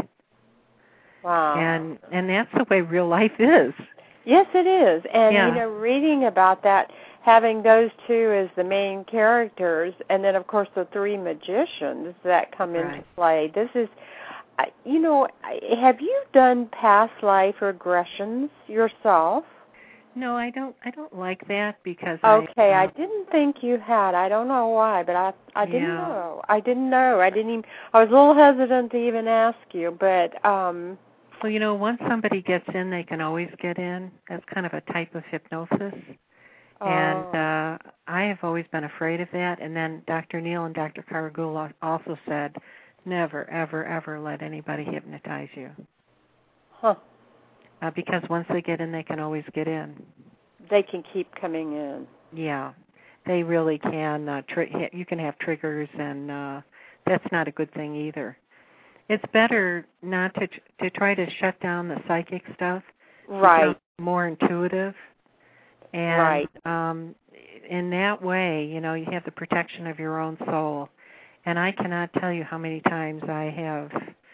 Wow. And and that's the way real life is. Yes, it is. And, yeah. you know, reading about that, having those two as the main characters, and then, of course, the three magicians that come right. into play. This is, you know, have you done past life regressions yourself? No, I don't. I don't like that because. Okay, I, uh, I didn't think you had. I don't know why, but I I didn't yeah. know. I didn't know. I didn't even. I was a little hesitant to even ask you, but. um Well, you know, once somebody gets in, they can always get in. That's kind of a type of hypnosis. Oh. And uh, I have always been afraid of that. And then Doctor Neal and Doctor Caragul also said, never, ever, ever let anybody hypnotize you. Huh. Uh, because once they get in, they can always get in. They can keep coming in. Yeah, they really can. Uh, tri- you can have triggers, and uh, that's not a good thing either. It's better not to to try to shut down the psychic stuff. Right. More intuitive. And right. um, in that way, you know, you have the protection of your own soul. And I cannot tell you how many times I have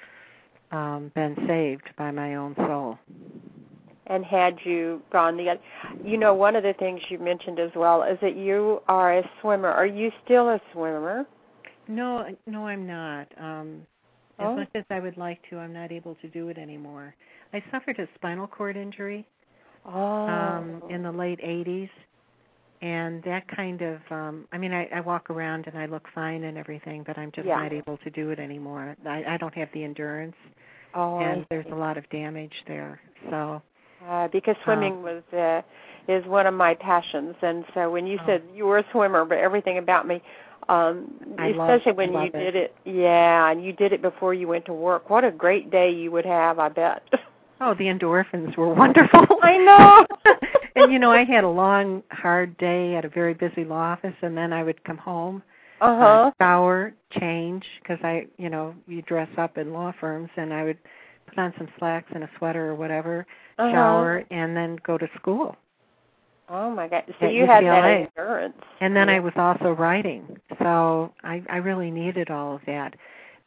um, been saved by my own soul. And had you gone the other, you know, one of the things you mentioned as well is that you are a swimmer. Are you still a swimmer? No, no, I'm not. Um, as oh. much as I would like to, I'm not able to do it anymore. I suffered a spinal cord injury oh. um, in the late eighties, and that kind of, um, I mean, I, I walk around and I look fine and everything, but I'm just yeah. not able to do it anymore. I, I don't have the endurance, oh, and there's a lot of damage there. So. Uh, because swimming um, was uh, is one of my passions, and so when you oh. said you were a swimmer, but everything about me, um, I especially love, when I you love did it. it, yeah, and you did it before you went to work. What a great day you would have, I bet. Oh, the endorphins were wonderful. I know. And you know, I had a long, hard day at a very busy law office, and then I would come home, uh-huh. uh, shower, change, because I, you know, you dress up in law firms, and I would put on some slacks and a sweater or whatever, uh-huh. shower, and then go to school. Oh my God! So at you U C L A. had that endurance. And then yeah. I was also writing, so I, I really needed all of that.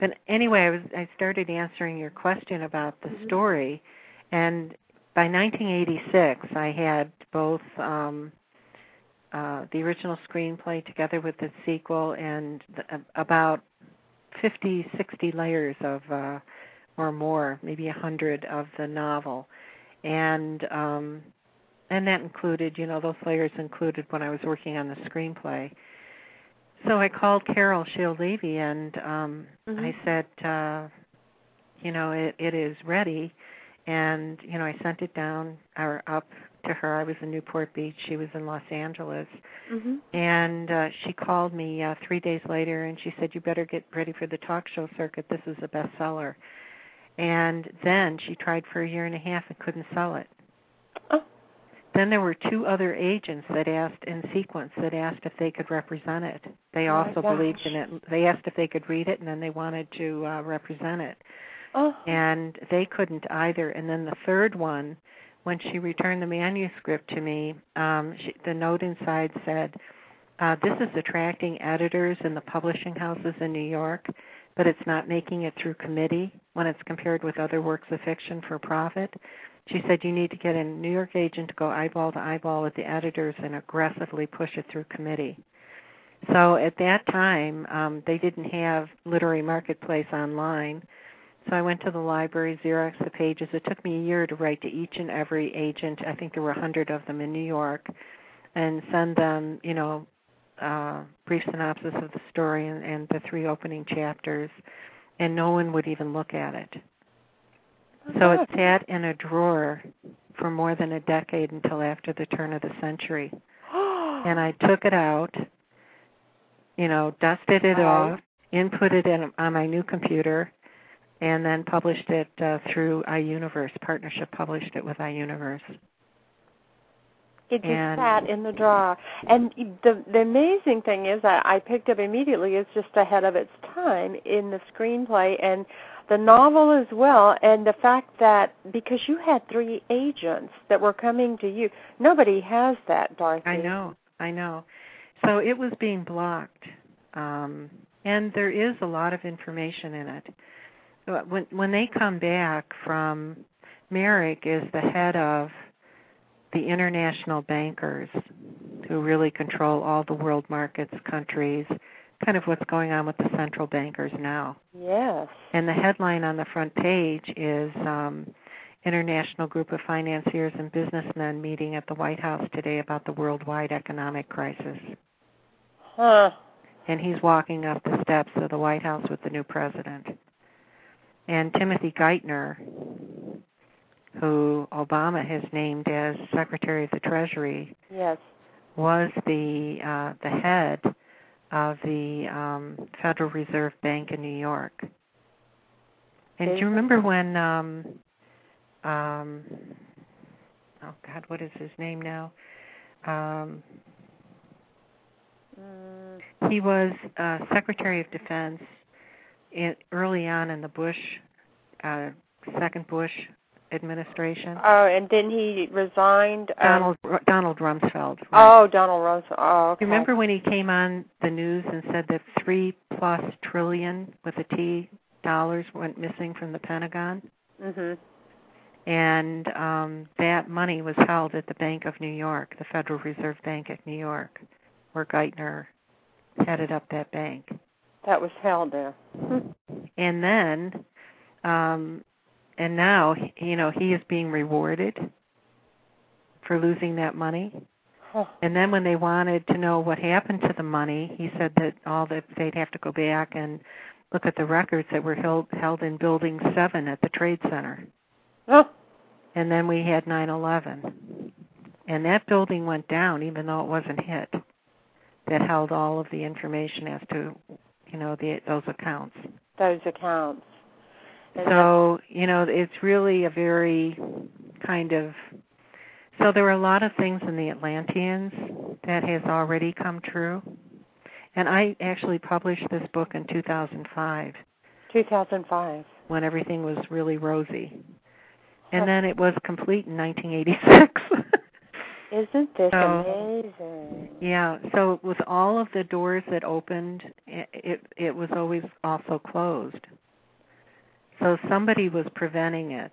But anyway, I was I started answering your question about the mm-hmm. story, and by nineteen eighty-six, I had both um, uh, the original screenplay together with the sequel and the, uh, about fifty, sixty layers of, uh, or more, maybe one hundred of the novel. And um, and that included, you know, those layers included when I was working on the screenplay. So I called Carol Shield Levy and um, mm-hmm. I said, uh, you know, it, it is ready. And, you know, I sent it down or up to her. I was in Newport Beach. She was in Los Angeles. Mm-hmm. And uh, she called me uh, three days later and she said, you better get ready for the talk show circuit. This is a bestseller. And then she tried for a year and a half and couldn't sell it. Oh. Then there were two other agents that asked in sequence that asked if they could represent it. They oh also believed in it. They asked if they could read it, and then they wanted to uh, represent it. Oh. And they couldn't either. And then the third one, when she returned the manuscript to me, um, she, the note inside said, uh, this is attracting editors in the publishing houses in New York, but it's not making it through committee when it's compared with other works of fiction for profit. She said you need to get a New York agent to go eyeball to eyeball with the editors and aggressively push it through committee. So at that time, um, they didn't have Literary Marketplace online. So I went to the library, Xeroxed the pages. It took me a year to write to each and every agent. I think there were one hundred of them in New York, and send them, you know, uh, brief synopsis of the story and, and the three opening chapters, and no one would even look at it. So it sat in a drawer for more than a decade until after the turn of the century. And I took it out, you know, dusted it off, inputted it on my new computer, and then published it uh, through iUniverse. Partnership published it with iUniverse. It just and, sat in the drawer. And the the amazing thing is that I picked up immediately, it's just ahead of its time in the screenplay and the novel as well, and the fact that because you had three agents that were coming to you, nobody has that, Dorothy. I know, I know. So it was being blocked, um, and there is a lot of information in it. When when they come back from, Merrick is the head of the international bankers who really control all the world markets, countries, kind of what's going on with the central bankers now. Yes. And the headline on the front page is um, International Group of Financiers and Businessmen meeting at the White House today about the worldwide economic crisis. Huh. And he's walking up the steps of the White House with the new president. And Timothy Geithner, who Obama has named as Secretary of the Treasury, yes, was the uh, the head of the um, Federal Reserve Bank in New York. And do you remember when, um, um, oh God, what is his name now? Um, mm. He was uh, Secretary of Defense in, early on in the Bush, uh, second Bush administration. Oh, and then he resigned. Donald um, Donald Rumsfeld. Right? Oh, Donald Rumsfeld. Oh, okay. Remember when he came on the news and said that three plus trillion with a T dollars went missing from the Pentagon? Mm-hmm. And um, that money was held at the Bank of New York, the Federal Reserve Bank at New York, where Geithner headed up that bank. That was held there. And then, um, and now, you know, he is being rewarded for losing that money. Huh. And then when they wanted to know what happened to the money, he said that all that they'd have to go back and look at the records that were held, held in Building seven at the Trade Center. Oh. And then we had nine eleven. And that building went down even though it wasn't hit. That held all of the information as to, you know, the, those accounts. Those accounts. And so, you know, it's really a very kind of, so there were a lot of things in the Atlanteans that has already come true. And I actually published this book in two thousand five. two thousand five. When everything was really rosy. And then it was complete in nineteen eighty-six. Isn't this so, amazing? Yeah. So with all of the doors that opened, it, it it was always also closed. So somebody was preventing it.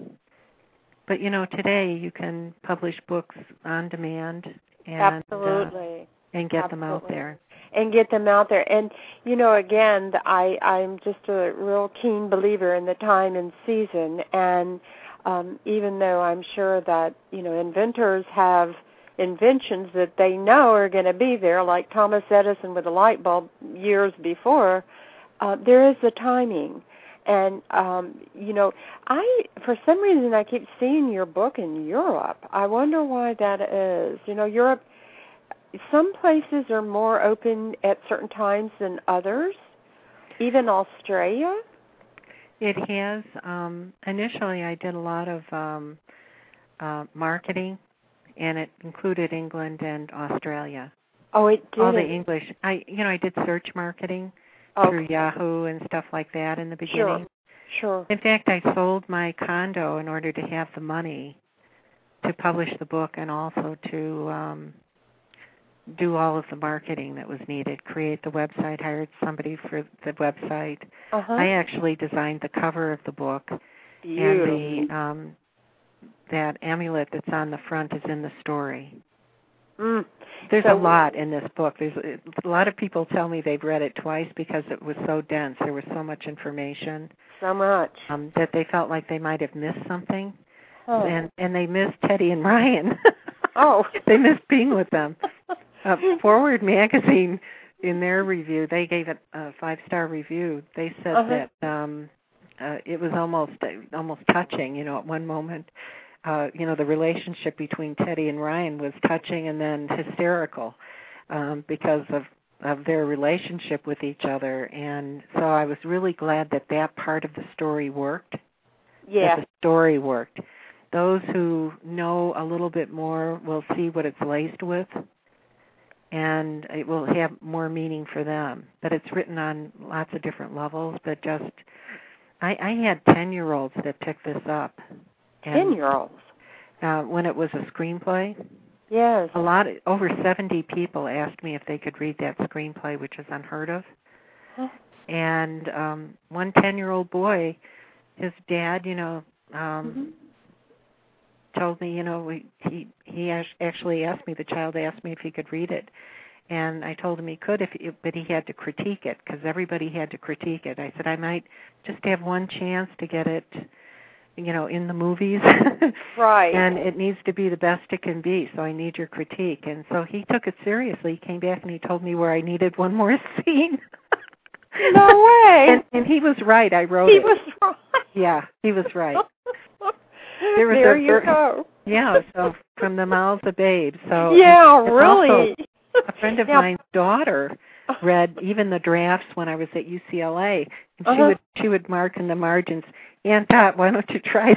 But, you know, today you can publish books on demand and Absolutely. Uh, and get Absolutely. them out there. And get them out there. And, you know, again, I, I'm just a real keen believer in the time and season. And um, even though I'm sure that, you know, inventors have inventions that they know are going to be there, like Thomas Edison with the light bulb years before, uh, there is the timing. And, um, you know, I, for some reason, I keep seeing your book in Europe. I wonder why that is. You know, Europe, some places are more open at certain times than others, even Australia. It has. Um, initially, I did a lot of um, uh, marketing, and it included England and Australia. Oh, it did. All the English. I, you know, I did search marketing okay. through Yahoo and stuff like that in the beginning. Sure. Sure. In fact, I sold my condo in order to have the money to publish the book and also to um, do all of the marketing that was needed, create the website, hired somebody for the website. Uh-huh. I actually designed the cover of the book. Beautiful. And the um, that amulet that's on the front is in the story. Mm. There's so, a lot in this book. There's a, a lot of people tell me they've read it twice because it was so dense. There was so much information. So much. Um, that they felt like they might have missed something. Oh. And and they missed Teddy and Ryan. Oh. They missed being with them. Uh, Forward Magazine, in their review, they gave it a five-star review. They said uh-huh. that um, uh, it was almost uh, almost touching. You know, at one moment, uh, you know, the relationship between Teddy and Ryan was touching and then hysterical um, because of of their relationship with each other. And so I was really glad that that part of the story worked. Yeah. That the story worked. Those who know a little bit more will see what it's laced with, and it will have more meaning for them. But it's written on lots of different levels. But just, I, I had ten-year-olds that picked this up. ten-year-olds? Uh, when it was a screenplay. Yes. A lot, over seventy people asked me if they could read that screenplay, which is unheard of. Huh. And um, one ten-year-old boy, his dad, you know, um, mm-hmm. told me, you know, we, he he actually asked me, the child asked me if he could read it. And I told him he could, if he, but he had to critique it, because everybody had to critique it. I said, I might just have one chance to get it, you know, in the movies. Right. And it needs to be the best it can be, so I need your critique. And so he took it seriously. He came back and he told me where I needed one more scene. No way. And, and he was right. I wrote he it. He was right. Yeah, he was right. There, was there a, you there, go. Yeah, so from the mouths of babes. So yeah, and, and really. A friend of yeah. mine's daughter read even the drafts when I was at U C L A, and uh-huh. she would she would mark in the margins, Aunt Dot, why don't you try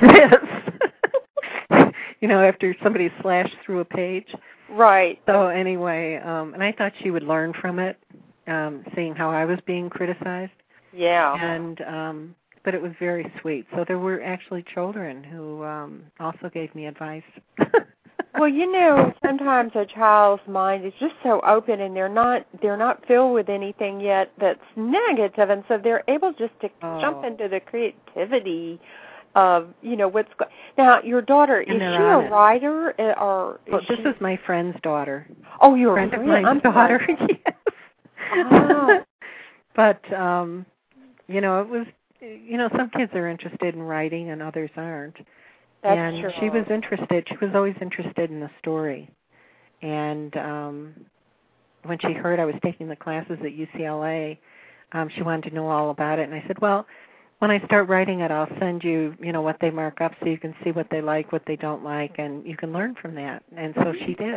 this? You know, after somebody slashed through a page. Right. So anyway, um, and I thought she would learn from it, um, seeing how I was being criticized. Yeah. And um, but it was very sweet. So there were actually children who um, also gave me advice. Well, you know, sometimes a child's mind is just so open, and they're not they're not filled with anything yet that's negative, and so they're able just to oh. jump into the creativity of, you know, what's going. Now, your daughter, and is she a it. writer or? Is well, this she... is my friend's daughter. Oh, your friend friend of mine's I'm daughter. sorry. Yes. Oh. But um, you know, it was. You know, some kids are interested in writing and others aren't. That's and true. she was interested. She was always interested in the story. And um, when she heard I was taking the classes at U C L A, um, she wanted to know all about it. And I said, well, when I start writing it, I'll send you, you know, what they mark up so you can see what they like, what they don't like, and you can learn from that. And so she did.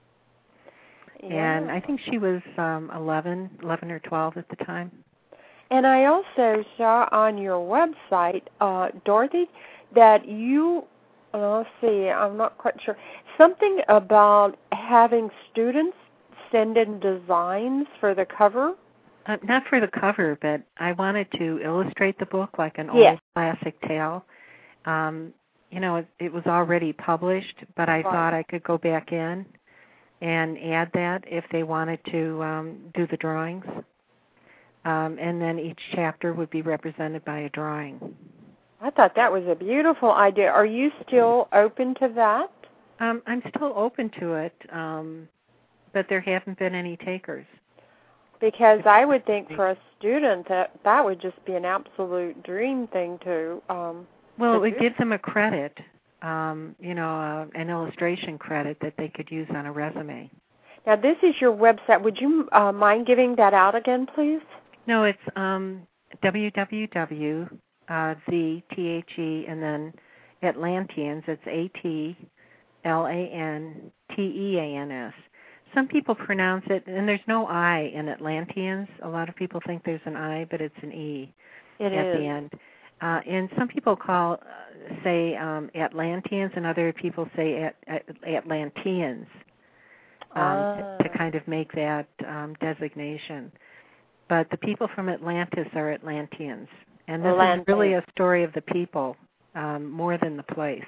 Yeah. And I think she was um, eleven, eleven or twelve at the time. And I also saw on your website, uh, Dorothy, that you, uh, let's see, I'm not quite sure, something about having students send in designs for the cover. Uh, not for the cover, but I wanted to illustrate the book like an yes. old classic tale. Um, you know, it, it was already published, but I right. thought I could go back in and add that if they wanted to um, do the drawings. Um, and then each chapter would be represented by a drawing. I thought that was a beautiful idea. Are you still open to that? Um, I'm still open to it, um, but there haven't been any takers. Because I would think for a student that that would just be an absolute dream thing to um Well, to it would do. give them a credit, um, you know, uh, an illustration credit that they could use on a resume. Now, this is your website. Would you uh, mind giving that out again, please? No, it's um, www. Uh, the T H E and then Atlanteans. It's A T L A N T E A N S. Some people pronounce it, and there's no I in Atlanteans. A lot of people think there's an I, but it's an E It at is. the end. Uh, and some people call, uh, say, um, Atlanteans, and other people say at, at, Atlanteans um, ah. to, to kind of make that um, designation. But the people from Atlantis are Atlanteans. And this Atlanteans. is really a story of the people um, more than the place.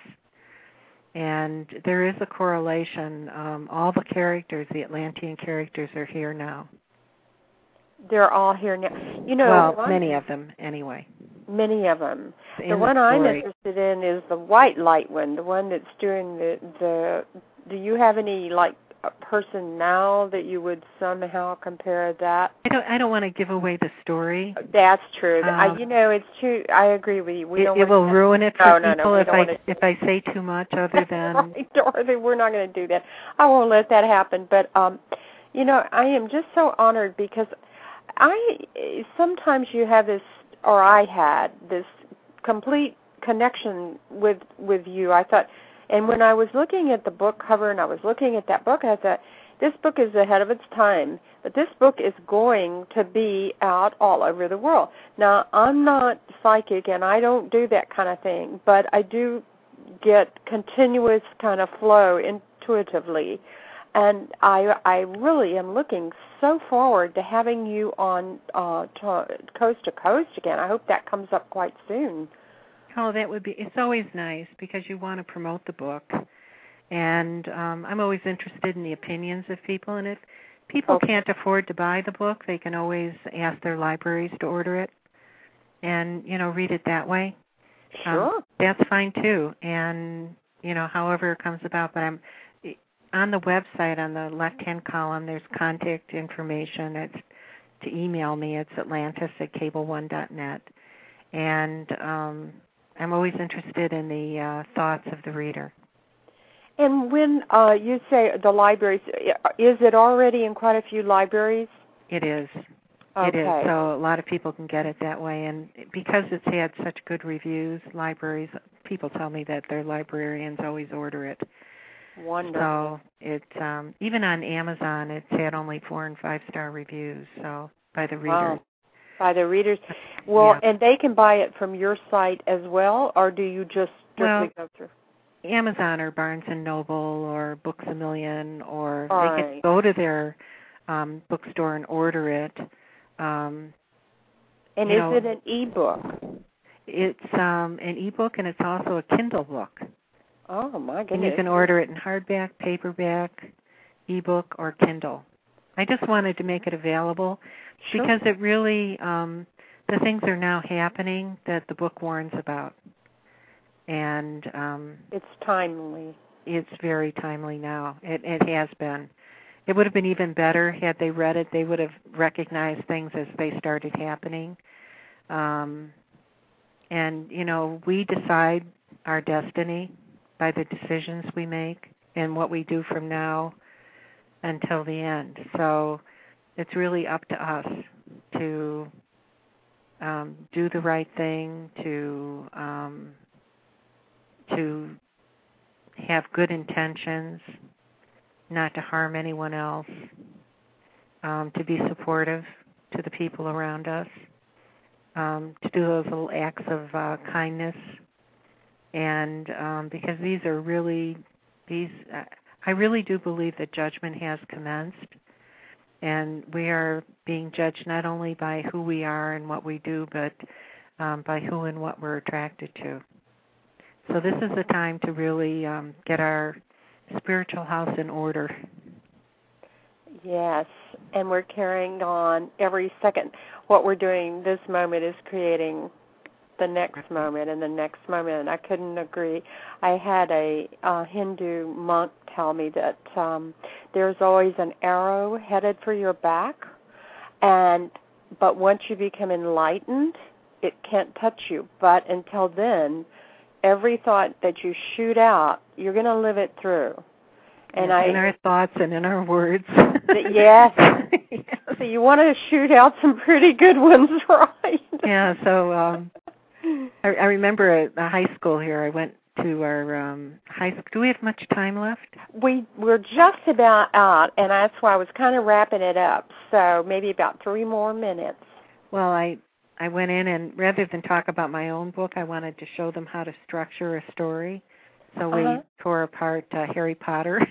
And there is a correlation. Um, all the characters, the Atlantean characters, are here now. They're all here now. You know, well, one, many of them, anyway. Many of them. In the one the I'm story. interested in is the white light one, the one that's doing the the. Do you have any like a person now that you would somehow compare that? I don't. I don't want to give away the story. That's true. Um, I, you know, it's true. I agree with you. We it don't. it will to, ruin it for no, no, people no, if I want to, if I say too much. Other than right, Dorothy, we're not going to do that. I won't let that happen. But um, you know, I am just so honored because I sometimes you have this, or I had this complete connection with with you. I thought, and when I was looking at the book cover and I was looking at that book, I thought, this book is ahead of its time, but this book is going to be out all over the world. Now, I'm not psychic and I don't do that kind of thing, but I do get continuous kind of flow intuitively. And I I really am looking so forward to having you on uh, to Coast to Coast again. I hope that comes up quite soon. Oh, that would be, it's always nice because you want to promote the book. And um, I'm always interested in the opinions of people. And if people Okay. can't afford to buy the book, they can always ask their libraries to order it and, you know, read it that way. Sure. Um, that's fine, too. And, you know, however it comes about. But I'm on the website, on the left-hand column, there's contact information. It's to email me. It's atlantis at cable one dot net. And um, I'm always interested in the uh, thoughts of the reader. And when uh, you say the libraries, is it already in quite a few libraries? It is. Okay. It is. So a lot of people can get it that way. And because it's had such good reviews, libraries, people tell me that their librarians always order it. Wonderful. So it's um, even on Amazon, it's had only four and five star reviews. So by the readers. Wow. By the readers. Well, yeah. and they can buy it from your site as well, or do you just strictly well, go through? Amazon or Barnes and Noble or Books A Million, or All they right. can go to their um, bookstore and order it. Um, and you is know, it an e-book? It's um, an e-book, and it's also a Kindle book. Oh, my goodness. And you can order it in hardback, paperback, e-book, or Kindle. I just wanted to make it available Sure. because it really, um, the things are now happening that the book warns about. And um, it's timely. It's very timely now. It, it has been. It would have been even better had they read it. They would have recognized things as they started happening. Um, and, you know, we decide our destiny by the decisions we make and what we do from now until the end. So it's really up to us to um, do the right thing, to um, to have good intentions, not to harm anyone else, um, to be supportive to the people around us, um, to do those little acts of uh, kindness. And um, because these are really, these, uh, I really do believe that judgment has commenced, and we are being judged not only by who we are and what we do, but um, by who and what we're attracted to. So this is the time to really um, get our spiritual house in order. Yes, and we're carrying on every second. What we're doing this moment is creating the next moment and the next moment. And I couldn't agree. I had a uh, Hindu monk tell me that um, there's always an arrow headed for your back, and but once you become enlightened, it can't touch you. But until then, every thought that you shoot out, you're going to live it through. And yes, I, in our thoughts and in our words. Yes. yes. So you want to shoot out some pretty good ones, right? Yeah, so um, I, I remember at the high school here, I went to our um, high school. Do we have much time left? We, we're just about out, and that's why I was kind of wrapping it up. So maybe about three more minutes. Well, I I went in, and rather than talk about my own book, I wanted to show them how to structure a story. So we uh-huh. tore apart uh, Harry Potter.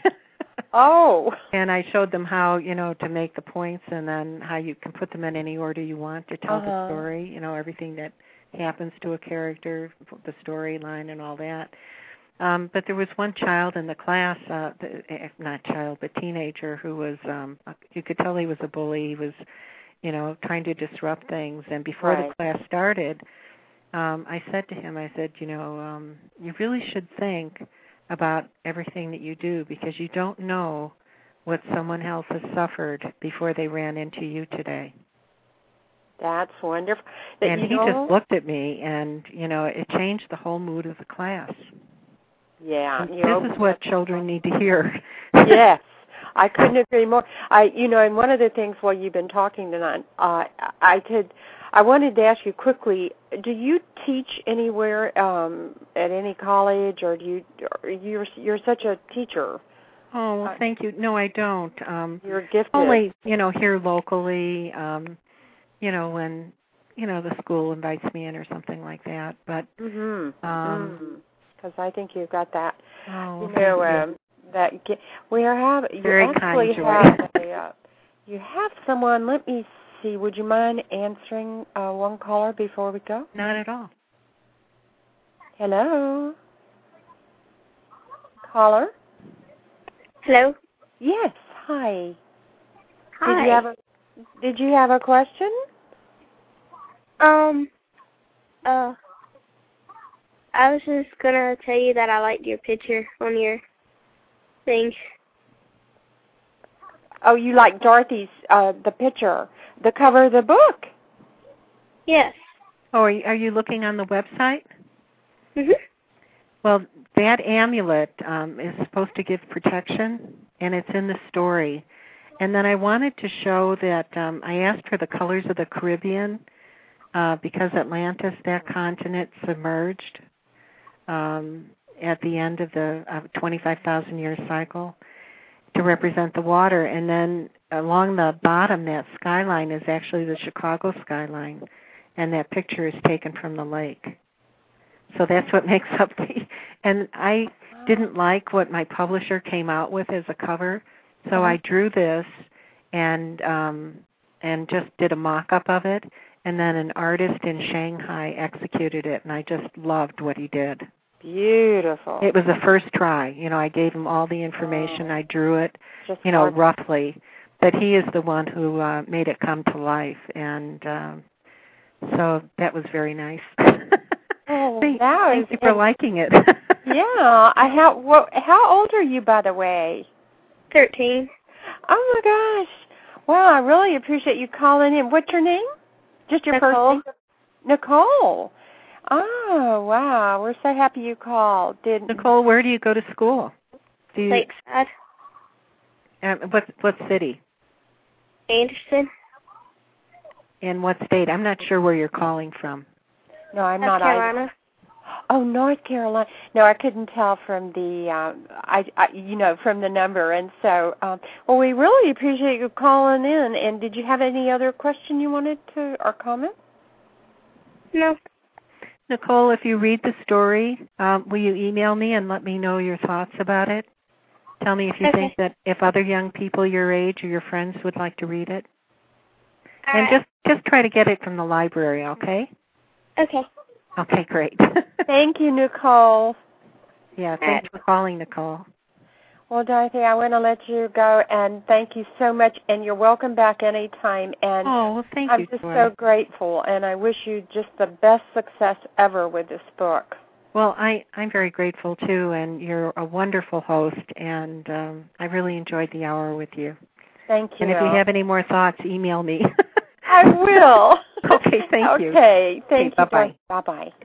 Oh. And I showed them how, you know, to make the points and then how you can put them in any order you want to tell uh-huh. the story, you know, everything that happens to a character, the storyline and all that. Um, but there was one child in the class, uh, not child, but teenager, who was, um, you could tell he was a bully. He was, you know, trying to disrupt things. And before right. the class started, um, I said to him, I said, you know, um, you really should think about everything that you do, because you don't know what someone else has suffered before they ran into you today. That's wonderful. That, and you he know, just looked at me, and, you know, it changed the whole mood of the class. Yeah. And You this is what children need to hear. Yes. I couldn't agree more. I, you know, and one of the things while you've been talking tonight, uh, I could, I wanted to ask you quickly, do you teach anywhere um, at any college, or do you, or you're, you're such a teacher? Oh, well, thank you. No, I don't. Um, you're gifted. Only, you know, here locally, um, you know, when, you know, the school invites me in or something like that. But, mm-hmm. um, because mm-hmm. I think you've got that, oh, you know, um, that we have, you Very actually kind, have a, uh, you have someone, let me see, would you mind answering uh, one caller before we go? Not at all. Hello? Caller? Hello? Yes, hi. Hi. Did you have a, did you have a question? Um, uh, I was just going to tell you that I liked your picture on your thing. Oh, you like Dorothy's, uh, the picture, the cover of the book? Yes. Oh, are you, are you looking on the website? Mm-hmm. Well, that amulet um, is supposed to give protection, and it's in the story. And then I wanted to show that um, I asked for the colors of the Caribbean uh, because Atlantis, that continent, submerged um, at the end of the uh, twenty-five thousand year cycle to represent the water. And then along the bottom, that skyline is actually the Chicago skyline, and that picture is taken from the lake. So that's what makes up the... And I didn't like what my publisher came out with as a cover, so I drew this and um, and just did a mock-up of it, and then an artist in Shanghai executed it, and I just loved what he did. Beautiful. It was the first try. You know, I gave him all the information. I drew it, just you know, hard. roughly. But he is the one who uh, made it come to life, and um, so that was very nice. Oh, Thank, now thank is, you for liking it. Yeah. I have. Well, how old are you, by the way? Thirteen. Oh my gosh! Wow, I really appreciate you calling in. What's your name? Just your Nicole. first name? Nicole. Oh wow, we're so happy you called. Did Nicole, where do you go to school? Do you, Lakeside. Um, what what city? Anderson. And what state? I'm not sure where you're calling from. No, I'm North not. Carolina. I, oh, North Carolina. No, I couldn't tell from the, um, I, I, you know, from the number. And so, um, well, we really appreciate you calling in. And did you have any other question you wanted to, or comment? No. Nicole, if you read the story, um, will you email me and let me know your thoughts about it? Tell me if you Okay. think that if other young people your age or your friends would like to read it. All and right. just, just try to get it from the library, okay? Okay. Okay, great. Thank you, Nicole. Yeah, thanks for calling, Nicole. Well, Dorothy, I want to let you go, and thank you so much, and you're welcome back anytime. And oh, well, thank I'm you, just Joy. so grateful, and I wish you just the best success ever with this book. Well, I, I'm very grateful, too, and you're a wonderful host, and um, I really enjoyed the hour with you. Thank you. And if you have any more thoughts, email me. I will. Okay, thank you. Okay, thank okay, you. Bye-bye. Bye-bye.